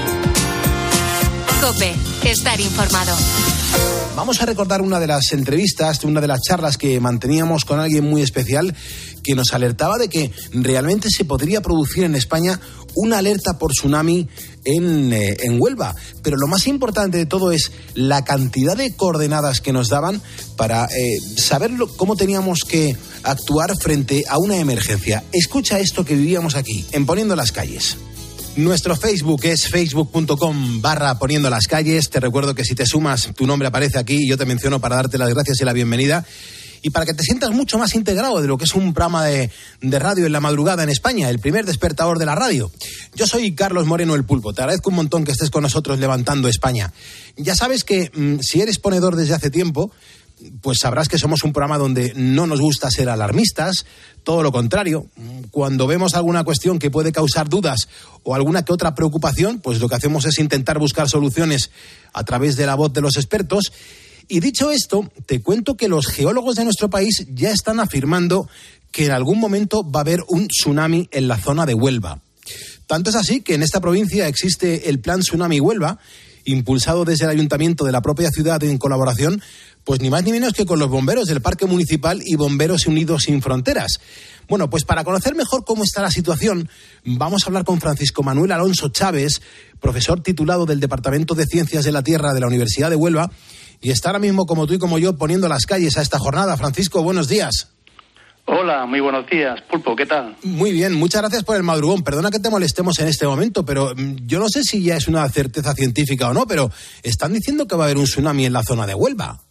COPE, estar informado. Vamos a recordar una de las entrevistas, una de las charlas que manteníamos con alguien muy especial que nos alertaba de que realmente se podría producir en España una alerta por tsunami en Huelva. Pero lo más importante de todo es la cantidad de coordenadas que nos daban para saber cómo teníamos que actuar frente a una emergencia. Escucha esto que vivíamos aquí, en Poniendo las Calles. Nuestro Facebook es facebook.com/Poniendo las Calles. Te recuerdo que si te sumas, tu nombre aparece aquí y yo te menciono para darte las gracias y la bienvenida. Y para que te sientas mucho más integrado de lo que es un programa de radio en la madrugada en España, el primer despertador de la radio. Yo soy Carlos Moreno, El Pulpo. Te agradezco un montón que estés con nosotros levantando España. Ya sabes que si eres ponedor desde hace tiempo, pues sabrás que somos un programa donde no nos gusta ser alarmistas, todo lo contrario. Cuando vemos alguna cuestión que puede causar dudas o alguna que otra preocupación, pues lo que hacemos es intentar buscar soluciones a través de la voz de los expertos. Y dicho esto, te cuento que los geólogos de nuestro país ya están afirmando que en algún momento va a haber un tsunami en la zona de Huelva. Tanto es así que en esta provincia existe el Plan Tsunami Huelva, impulsado desde el ayuntamiento de la propia ciudad en colaboración, pues ni más ni menos que con los bomberos del Parque Municipal y Bomberos Unidos Sin Fronteras. Bueno, pues para conocer mejor cómo está la situación, vamos a hablar con Francisco Manuel Alonso Chávez, profesor titulado del Departamento de Ciencias de la Tierra de la Universidad de Huelva, y está ahora mismo, como tú y como yo, poniendo las calles a esta jornada. Francisco, buenos días. Hola, muy buenos días, Pulpo, ¿qué tal? Muy bien, muchas gracias por el madrugón. Perdona que te molestemos en este momento, pero yo no sé si ya es una certeza científica o no, pero están diciendo que va a haber un tsunami en la zona de Huelva.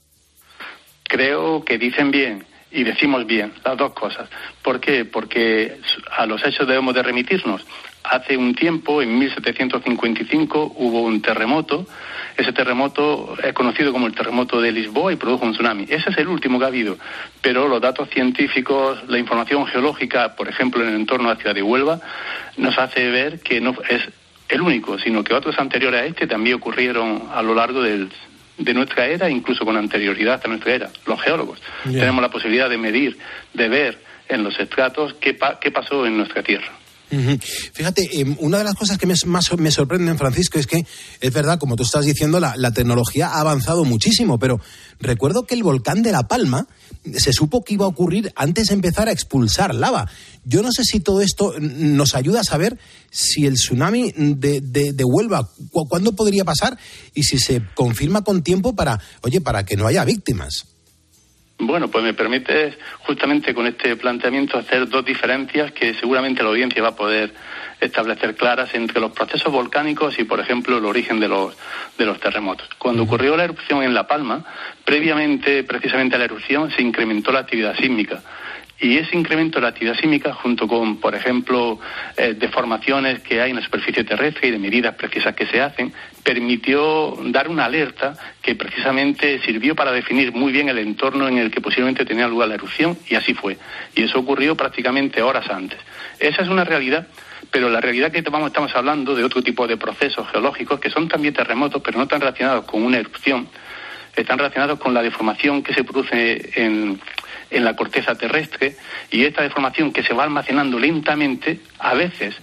Creo que dicen bien y decimos bien, las dos cosas. ¿Por qué? Porque a los hechos debemos de remitirnos. Hace un tiempo, en 1755, hubo un terremoto. Ese terremoto es conocido como el terremoto de Lisboa y produjo un tsunami. Ese es el último que ha habido. Pero los datos científicos, la información geológica, por ejemplo, en el entorno de la ciudad de Huelva, nos hace ver que no es el único, sino que otros anteriores a este también ocurrieron a lo largo de nuestra era, incluso con anterioridad a nuestra era. Los geólogos tenemos la posibilidad de medir, de ver en los estratos qué pasó en nuestra tierra. Fíjate, una de las cosas que más me sorprenden, Francisco, es que es verdad, como tú estás diciendo, la tecnología ha avanzado muchísimo, pero recuerdo que el volcán de La Palma se supo que iba a ocurrir antes de empezar a expulsar lava. Yo no sé si todo esto nos ayuda a saber si el tsunami de Huelva, ¿cuándo podría pasar? Y si se confirma con tiempo para que no haya víctimas. Bueno, pues me permite justamente con este planteamiento hacer dos diferencias que seguramente la audiencia va a poder establecer claras entre los procesos volcánicos y, por ejemplo, el origen de los terremotos. Cuando ocurrió la erupción en La Palma, previamente, precisamente a la erupción, se incrementó la actividad sísmica. Y ese incremento de la actividad sísmica, junto con, por ejemplo, deformaciones que hay en la superficie terrestre y de medidas precisas que se hacen, permitió dar una alerta que precisamente sirvió para definir muy bien el entorno en el que posiblemente tenía lugar la erupción, y así fue. Y eso ocurrió prácticamente horas antes. Esa es una realidad, pero la realidad que estamos hablando de otro tipo de procesos geológicos que son también terremotos, pero no están relacionados con una erupción, están relacionados con la deformación que se produce en la corteza terrestre, y esta deformación que se va almacenando lentamente, a veces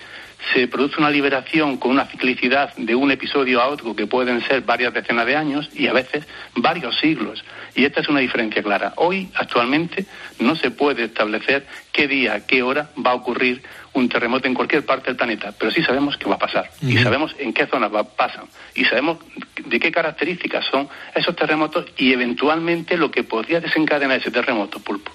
se produce una liberación con una ciclicidad de un episodio a otro que pueden ser varias decenas de años y a veces varios siglos. Y esta es una diferencia clara. Hoy, actualmente, no se puede establecer qué día, qué hora va a ocurrir un terremoto en cualquier parte del planeta, pero sí sabemos que va a pasar, y sabemos en qué zonas pasan, y sabemos de qué características son esos terremotos y eventualmente lo que podría desencadenar ese terremoto, Pulpo.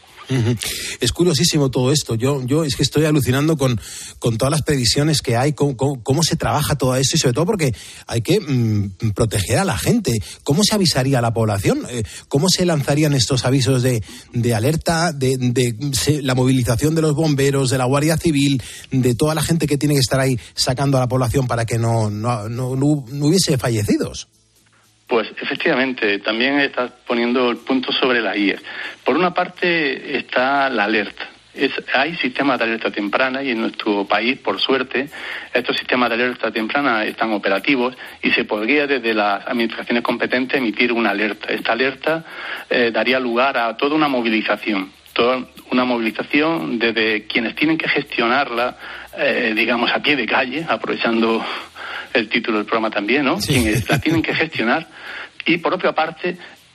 Es curiosísimo todo esto. Yo es que estoy alucinando con todas las previsiones que hay, cómo se trabaja todo esto, y sobre todo porque hay que proteger a la gente. ¿Cómo se avisaría a la población? ¿Cómo se lanzarían estos avisos de alerta, de la movilización de los bomberos, de la Guardia Civil, de toda la gente que tiene que estar ahí sacando a la población para que no hubiese fallecidos? Pues efectivamente, también estás poniendo el punto sobre la IES. Por una parte está la alerta. Hay sistemas de alerta temprana y en nuestro país, por suerte, estos sistemas de alerta temprana están operativos y se podría desde las administraciones competentes emitir una alerta. Esta alerta daría lugar a toda una movilización. Toda una movilización desde quienes tienen que gestionarla, digamos, a pie de calle, aprovechando el título del programa también, ¿no? Sí. Quienes la tienen que gestionar, y por otra parte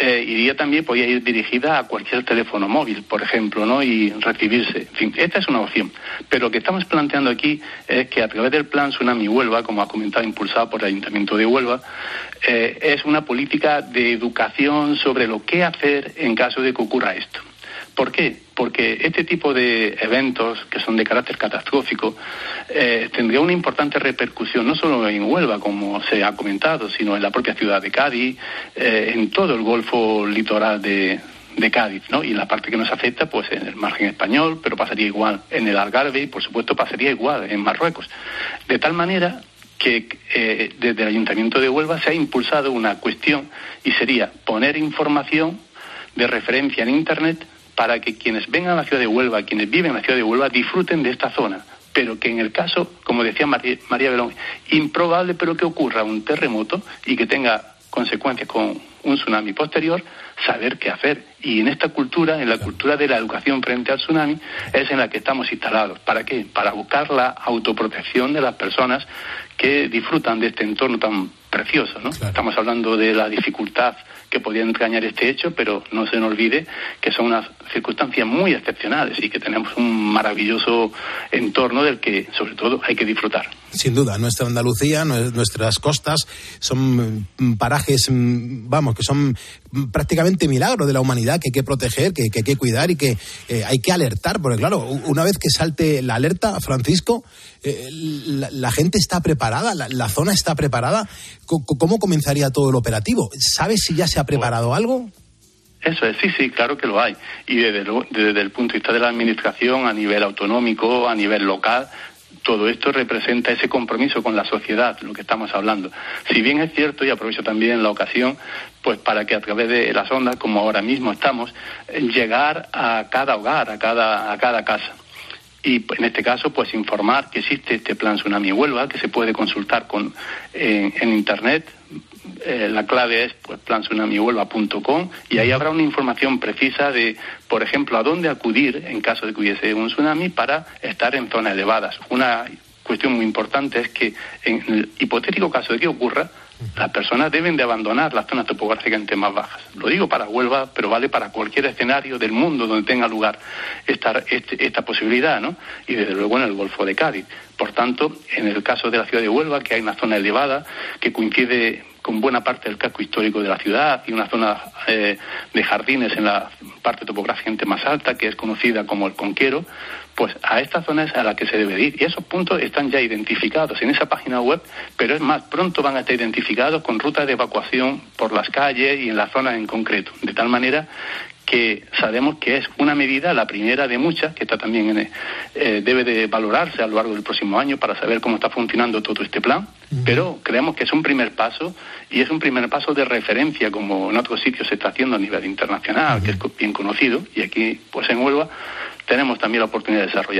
podría ir dirigida a cualquier teléfono móvil, por ejemplo, ¿no? Y recibirse. En fin, esta es una opción. Pero lo que estamos planteando aquí es que a través del plan Tsunami Huelva, como ha comentado, impulsado por el Ayuntamiento de Huelva, es una política de educación sobre lo que hacer en caso de que ocurra esto. ¿Por qué? Porque este tipo de eventos, que son de carácter catastrófico, tendría una importante repercusión, no solo en Huelva, como se ha comentado, sino en la propia ciudad de Cádiz, en todo el golfo litoral de Cádiz, ¿no? Y en la parte que nos afecta, pues en el margen español, pero pasaría igual en el Algarve y, por supuesto, pasaría igual en Marruecos. De tal manera que desde el Ayuntamiento de Huelva se ha impulsado una cuestión, y sería poner información de referencia en Internet para que quienes vengan a la ciudad de Huelva, quienes viven en la ciudad de Huelva, disfruten de esta zona. Pero que en el caso, como decía María Belón, improbable, pero que ocurra un terremoto y que tenga consecuencias con un tsunami posterior, saber qué hacer. Y en esta cultura, en la cultura de la educación frente al tsunami, es en la que estamos instalados. ¿Para qué? Para buscar la autoprotección de las personas que disfrutan de este entorno tan precioso, ¿no? Claro. Estamos hablando de la dificultad que podía entrañar este hecho, pero no se nos olvide que son unas circunstancias muy excepcionales y que tenemos un maravilloso entorno del que, sobre todo, hay que disfrutar. Sin duda, nuestra Andalucía, nuestras costas, son parajes, que son prácticamente milagro de la humanidad que hay que proteger, que hay que cuidar y que hay que alertar, porque claro, una vez que salte la alerta, Francisco, la gente está preparada, la zona está preparada. ¿Cómo comenzaría todo el operativo? ¿Sabes si ya se ha preparado algo? Eso es, sí, claro que lo hay. Y desde el punto de vista de la administración, a nivel autonómico, a nivel local, todo esto representa ese compromiso con la sociedad, lo que estamos hablando. Si bien es cierto, y aprovecho también la ocasión, pues para que a través de las ondas, como ahora mismo estamos, llegar a cada hogar, a cada casa. Y en este caso, pues informar que existe este plan Tsunami Huelva, que se puede consultar en Internet. La clave es pues plantsunamihuelva.com, y ahí habrá una información precisa de, por ejemplo, a dónde acudir en caso de que hubiese un tsunami para estar en zonas elevadas. Una cuestión muy importante es que en el hipotético caso de que ocurra, las personas deben de abandonar las zonas topográficamente más bajas. Lo digo para Huelva, pero vale para cualquier escenario del mundo donde tenga lugar esta posibilidad, ¿no? Y desde luego en el Golfo de Cádiz. Por tanto, en el caso de la ciudad de Huelva, que hay una zona elevada que coincide con buena parte del casco histórico de la ciudad y una zona de jardines en la parte topográficamente más alta, que es conocida como el Conquero, pues a esta zona es a la que se debe ir. Y esos puntos están ya identificados en esa página web, pero es más, pronto van a estar identificados con rutas de evacuación por las calles y en las zonas en concreto, de tal manera que sabemos que es una medida, la primera de muchas, que está también debe de valorarse a lo largo del próximo año para saber cómo está funcionando todo este plan, pero creemos que es un primer paso, y es un primer paso de referencia, como en otros sitios se está haciendo a nivel internacional, que es bien conocido, y aquí, pues en Huelva, tenemos también la oportunidad de desarrollarlo.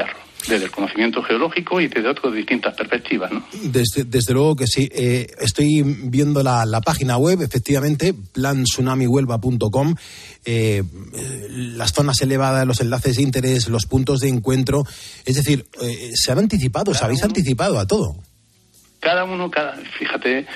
desde el conocimiento geológico y desde otras distintas perspectivas, ¿no? Desde luego que sí. Estoy viendo la página web, efectivamente, plantsunamihuelva.com. Las zonas elevadas, los enlaces de interés, los puntos de encuentro. Es decir, se han anticipado, os habéis anticipado a todo. Fíjate,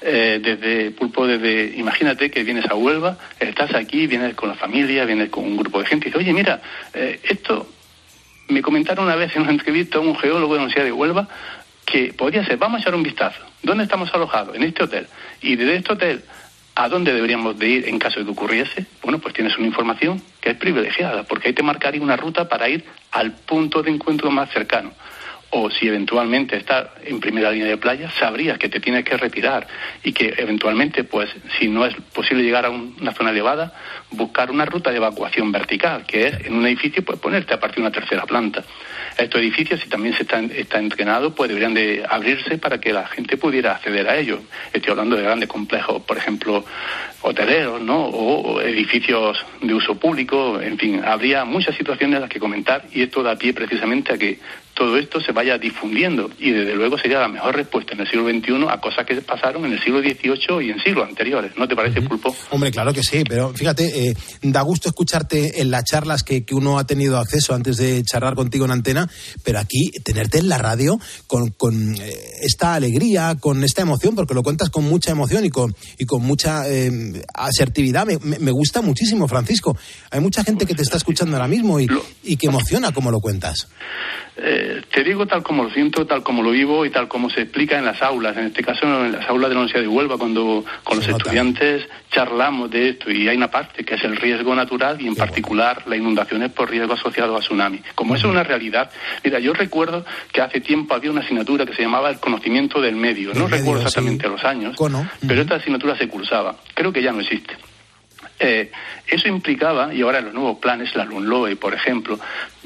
imagínate que vienes a Huelva, estás aquí, vienes con la familia, vienes con un grupo de gente y dices, oye, mira, esto me comentaron una vez en una entrevista a un geólogo de la Universidad de Huelva que podría ser, vamos a echar un vistazo, ¿dónde estamos alojados? En este hotel. Y desde este hotel, ¿a dónde deberíamos de ir en caso de que ocurriese? Bueno, pues tienes una información que es privilegiada, porque ahí te marcaría una ruta para ir al punto de encuentro más cercano. O si eventualmente estás en primera línea de playa, sabrías que te tienes que retirar y que eventualmente, pues, si no es posible llegar a una zona elevada, buscar una ruta de evacuación vertical, que es en un edificio, pues ponerte a partir de una tercera planta. Estos edificios, si también se está entrenado, pues deberían de abrirse para que la gente pudiera acceder a ellos. Estoy hablando de grandes complejos, por ejemplo, hoteleros, ¿no? O edificios de uso público, en fin, habría muchas situaciones en las que comentar y esto da pie precisamente a que todo esto se vaya difundiendo y desde luego sería la mejor respuesta en el siglo XXI a cosas que pasaron en el siglo XVIII y en siglos anteriores. ¿No te parece, Pulpo? Hombre, claro que sí, pero fíjate, da gusto escucharte en las charlas que uno ha tenido acceso antes de charlar contigo en antena, pero aquí tenerte en la radio con esta alegría, con esta emoción, porque lo cuentas con mucha emoción y con mucha asertividad. Me gusta muchísimo, Francisco. Hay mucha gente que te está escuchando ahora mismo y que emociona como lo cuentas. Te digo tal como lo siento, tal como lo vivo y tal como se explica en las aulas, en este caso en las aulas de la Universidad de Huelva, cuando con los estudiantes charlamos de esto y hay una parte que es el riesgo natural y en particular las inundaciones por riesgo asociado a tsunami. Como eso es una realidad, mira, yo recuerdo que hace tiempo había una asignatura que se llamaba el conocimiento del medio, no recuerdo exactamente los años, pero esta asignatura se cursaba, creo que ya no existe. Eso implicaba, y ahora en los nuevos planes, la LUNLOE, por ejemplo,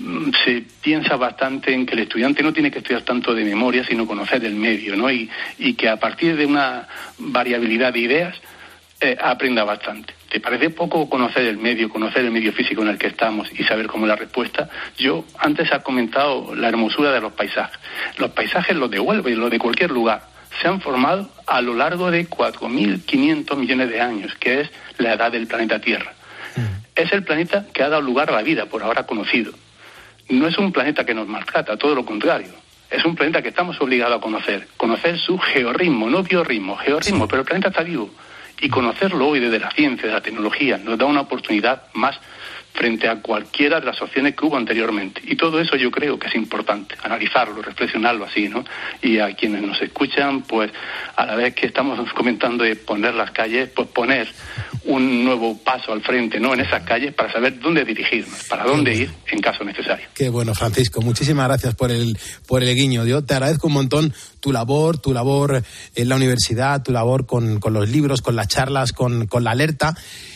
se piensa bastante en que el estudiante no tiene que estudiar tanto de memoria, sino conocer el medio, ¿no? Y que a partir de una variabilidad de ideas aprenda bastante. ¿Te parece poco conocer el medio físico en el que estamos y saber cómo es la respuesta? Yo antes he comentado la hermosura de los paisajes. Los paisajes, los de Huelva y los de cualquier lugar, se han formado a lo largo de 4.500 millones de años, que es la edad del planeta Tierra. Es el planeta que ha dado lugar a la vida, por ahora conocido. No es un planeta que nos maltrata, todo lo contrario. Es un planeta que estamos obligados a conocer su georritmo, no biorritmo, georritmo, pero el planeta está vivo. Y conocerlo hoy desde la ciencia, de la tecnología, nos da una oportunidad más frente a cualquiera de las opciones que hubo anteriormente. Y todo eso yo creo que es importante, analizarlo, reflexionarlo así, ¿no? Y a quienes nos escuchan, pues a la vez que estamos comentando de poner las calles, pues poner un nuevo paso al frente, ¿no? En esas calles para saber dónde dirigirnos, para dónde ir en caso necesario. Qué bueno, Francisco. Muchísimas gracias por el guiño. Yo te agradezco un montón tu labor en la universidad, tu labor con los libros, con las charlas, con la alerta.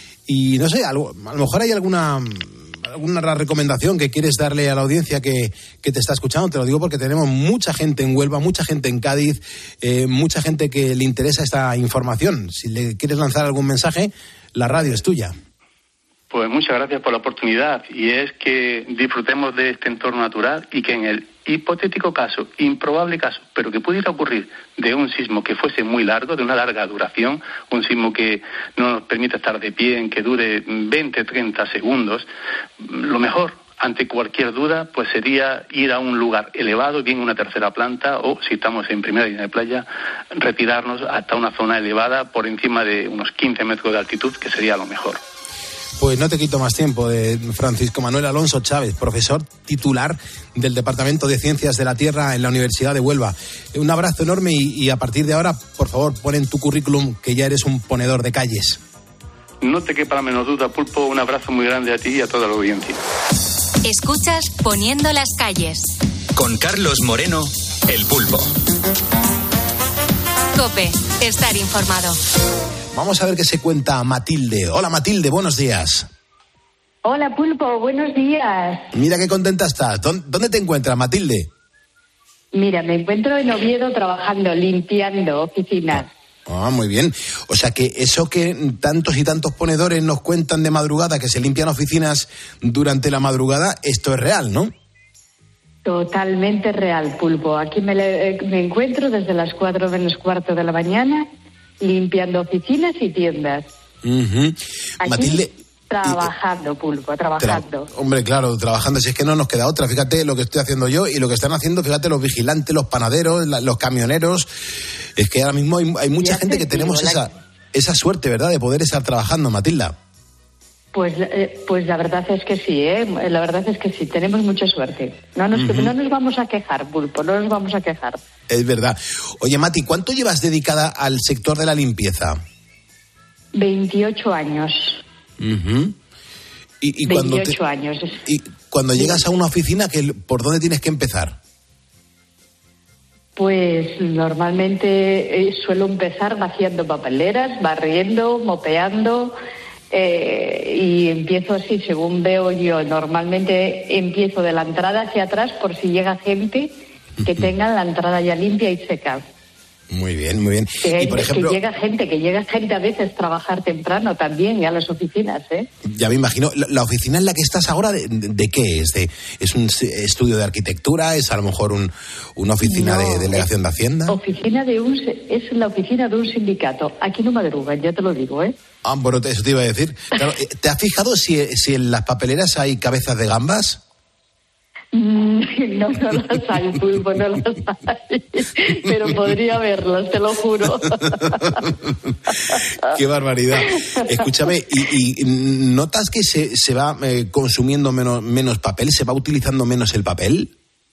Y no sé, a lo mejor hay alguna recomendación que quieres darle a la audiencia que te está escuchando. Te lo digo porque tenemos mucha gente en Huelva, mucha gente en Cádiz, mucha gente que le interesa esta información. Si le quieres lanzar algún mensaje, la radio es tuya. Pues muchas gracias por la oportunidad, y es que disfrutemos de este entorno natural y que en el hipotético caso, improbable caso, pero que pudiera ocurrir de un sismo que fuese muy largo, de una larga duración, un sismo que no nos permita estar de pie, en que dure 20, 30 segundos, lo mejor, ante cualquier duda, pues sería ir a un lugar elevado, bien una tercera planta, o si estamos en primera línea de playa, retirarnos hasta una zona elevada por encima de unos 15 metros de altitud, que sería lo mejor. Pues no te quito más tiempo, de Francisco Manuel Alonso Chávez, profesor titular del Departamento de Ciencias de la Tierra en la Universidad de Huelva. Un abrazo enorme y a partir de ahora, por favor, pon en tu currículum que ya eres un ponedor de calles. No te quepa la menor duda, Pulpo, un abrazo muy grande a ti y a toda la audiencia. Escuchas Poniendo las calles. Con Carlos Moreno, El Pulpo. COPE, estar informado. Vamos a ver qué se cuenta Matilde. Hola Matilde, buenos días. Hola Pulpo, buenos días. Mira qué contenta estás. ¿Dónde te encuentras, Matilde? Mira, me encuentro en Oviedo trabajando, limpiando oficinas. Ah, muy bien. O sea que eso que tantos y tantos ponedores nos cuentan de madrugada, que se limpian oficinas durante la madrugada, esto es real, ¿no? Totalmente real, Pulpo. Aquí me encuentro desde las 4 menos cuarto de la mañana limpiando oficinas y tiendas. Aquí, Matilde, trabajando, Pulpo, trabajando. Hombre, claro, trabajando. Si es que no nos queda otra. Fíjate lo que estoy haciendo yo y lo que están haciendo, fíjate, los vigilantes, los panaderos, los camioneros. Es que ahora mismo hay mucha gente que tenemos esa suerte, ¿verdad?, de poder estar trabajando, Matilda. Pues la verdad es que sí, la verdad es que sí, tenemos mucha suerte. No nos vamos a quejar, Pulpo, no nos vamos a quejar. Es verdad. Oye, Mati, ¿cuánto llevas dedicada al sector de la limpieza? 28 años. Y 28 años. Y cuando llegas a una oficina, ¿por dónde tienes que empezar? Pues normalmente suelo empezar vaciando papeleras, barriendo, mopeando... y empiezo así, según veo yo. Normalmente empiezo de la entrada hacia atrás por si llega gente que tenga la entrada ya limpia y seca. Muy bien, muy bien. Y por ejemplo, que llega gente a veces a trabajar temprano también, y a las oficinas, ¿eh? Ya me imagino. ¿La oficina en la que estás ahora de qué es? ¿Es un estudio de arquitectura? ¿Es a lo mejor una oficina de delegación de Hacienda? Es la oficina de un sindicato. Aquí no madrugan, ya te lo digo, ¿eh? Ah, bueno, eso te iba a decir. Claro, ¿te has fijado si en las papeleras hay cabezas de gambas? No las hay, Pulpo, no las hay. Pero podría haberlas, te lo juro. ¡Qué barbaridad! Escúchame, ¿y notas que se va consumiendo menos papel? ¿Se va utilizando menos el papel?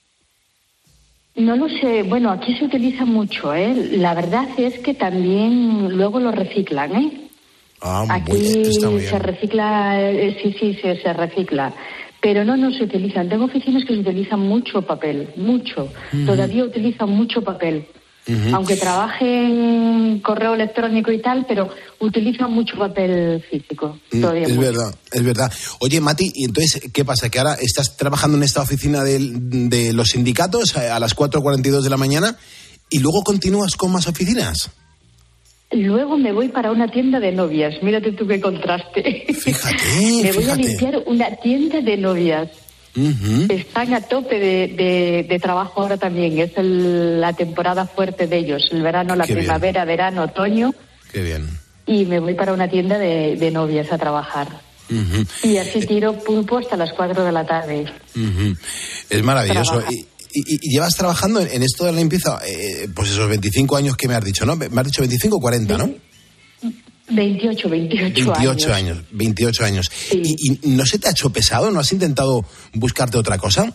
No lo sé. Bueno, aquí se utiliza mucho, ¿eh? La verdad es que también luego lo reciclan, ¿eh? Aquí está muy bien. Se recicla, se recicla. Pero no se utilizan. Tengo oficinas que se utilizan mucho papel, mucho. Todavía utilizan mucho papel. Aunque trabajen correo electrónico y tal, pero utilizan mucho papel físico. Todavía es mucho. Es verdad. Oye, Mati, ¿y entonces qué pasa? ¿Que ahora estás trabajando en esta oficina de los sindicatos a las 4:42 de la mañana y luego continúas con más oficinas? Luego me voy para una tienda de novias. Mírate tú qué contraste. Fíjate. Me voy a limpiar una tienda de novias. Están a tope de trabajo ahora también. Es la temporada fuerte de ellos. El verano, la primavera, verano, otoño. Qué bien. Y me voy para una tienda de novias a trabajar. Y así tiro Pulpo hasta las 4 de la tarde. Es maravilloso. Y llevas trabajando en esto de la limpieza, pues esos 25 años que me has dicho, ¿no? Me has dicho 25 o 40, ¿no? 28 años. 28 años. Sí. ¿Y no se te ha hecho pesado? ¿No has intentado buscarte otra cosa?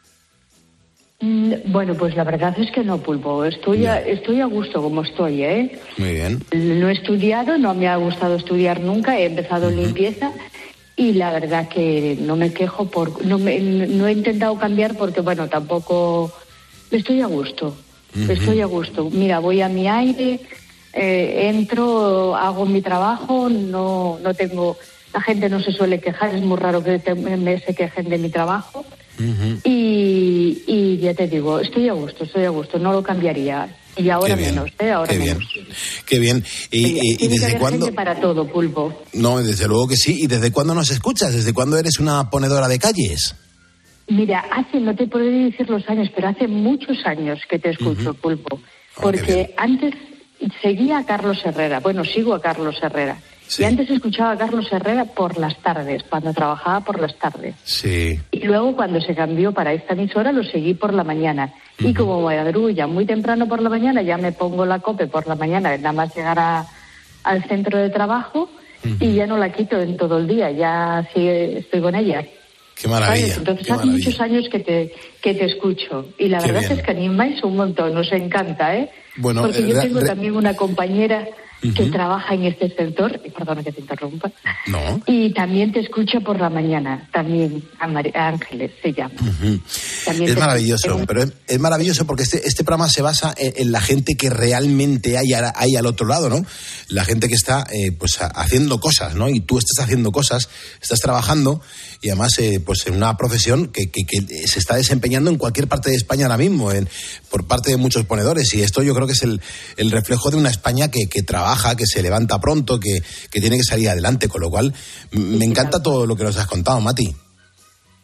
Bueno, pues la verdad es que no, Pulpo. Estoy a gusto como estoy, ¿eh? Muy bien. No he estudiado, no me ha gustado estudiar nunca. He empezado en limpieza. Y la verdad que no me quejo, no he intentado cambiar porque, bueno, tampoco estoy a gusto. Estoy a gusto. Mira, voy a mi aire, entro, hago mi trabajo, no tengo... La gente no se suele quejar, es muy raro que se quejen de mi trabajo. Y ya te digo, estoy a gusto, no lo cambiaría. Y ahora menos, ahora menos. Qué bien. ¿Y desde cuándo? Para todo, Pulpo. No, desde luego que sí. ¿Y desde cuándo nos escuchas? ¿Desde cuándo eres una ponedora de calles? Mira, no te puedo decir los años, pero hace muchos años que te escucho, Pulpo. Porque antes seguía a Carlos Herrera. Bueno, sigo a Carlos Herrera. Sí. Y antes escuchaba a Carlos Herrera por las tardes, cuando trabajaba por las tardes. Sí. Y luego cuando se cambió para esta emisora lo seguí por la mañana. Y como madrugo ya muy temprano por la mañana, ya me pongo la COPE por la mañana, nada más llegar al centro de trabajo y ya no la quito en todo el día, ya sí estoy con ella. Qué maravilla. ¿Sabes? Entonces hace muchos años que te escucho. Y la verdad es que animáis un montón, nos encanta, ¿eh? Bueno, porque yo tengo también una compañera que trabaja en este sector, perdona que te interrumpa, no. Y también te escucha por la mañana, también a Ángeles se llama. Es maravilloso, pero es maravilloso porque este programa se basa en la gente que realmente hay al otro lado, ¿no? La gente que está pues haciendo cosas, ¿no? Y tú estás haciendo cosas, estás trabajando y además pues en una profesión que se está desempeñando en cualquier parte de España ahora mismo, por parte de muchos ponedores, y esto yo creo que es el reflejo de una España que trabaja, que se levanta pronto, que tiene que salir adelante, con lo cual me encanta todo lo que nos has contado, Mati.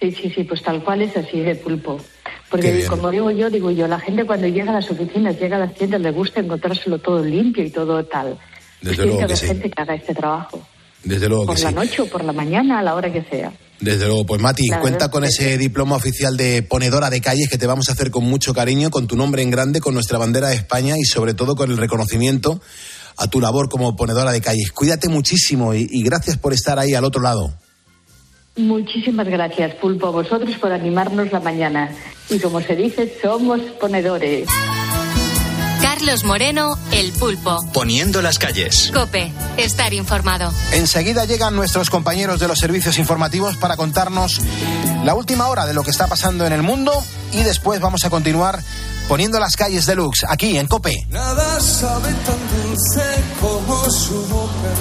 Sí, pues tal cual es así de Pulpo. Porque como digo yo, la gente cuando llega a las oficinas, llega a las tiendas, le gusta encontrárselo todo limpio y todo tal. Desde luego que sí. Gente que haga este trabajo. Desde luego que sí. Por la noche o por la mañana, a la hora que sea. Desde luego, pues Mati, cuenta con ese diploma oficial de ponedora de calles que te vamos a hacer con mucho cariño, con tu nombre en grande, con nuestra bandera de España y sobre todo con el reconocimiento a tu labor como ponedora de calles. Cuídate muchísimo y gracias por estar ahí al otro lado. Muchísimas gracias, Pulpo, a vosotros por animarnos la mañana. Y como se dice, somos ponedores. Carlos Moreno, El Pulpo. Poniendo las calles. COPE, estar informado. Enseguida llegan nuestros compañeros de los servicios informativos para contarnos la última hora de lo que está pasando en el mundo y después vamos a continuar poniendo las calles deluxe aquí en COPE. Nada sabe tan dulce como su boca.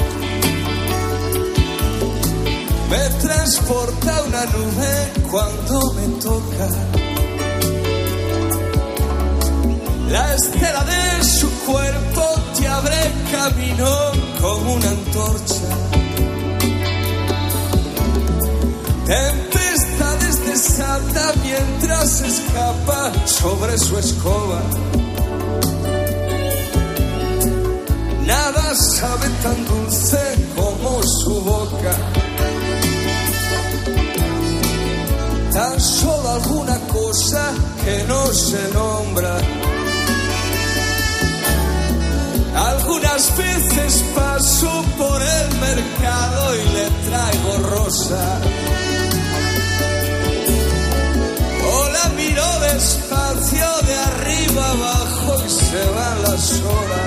Me transporta a una nube cuando me toca. La estela de su cuerpo te abre camino como una antorcha. Tempestades desata mientras escapa sobre su escoba. Nada sabe tan dulce como su boca. Tan solo alguna cosa que no se nombra. Algunas veces paso por el mercado y le traigo rosa. O la miro despacio de arriba abajo y se van las horas.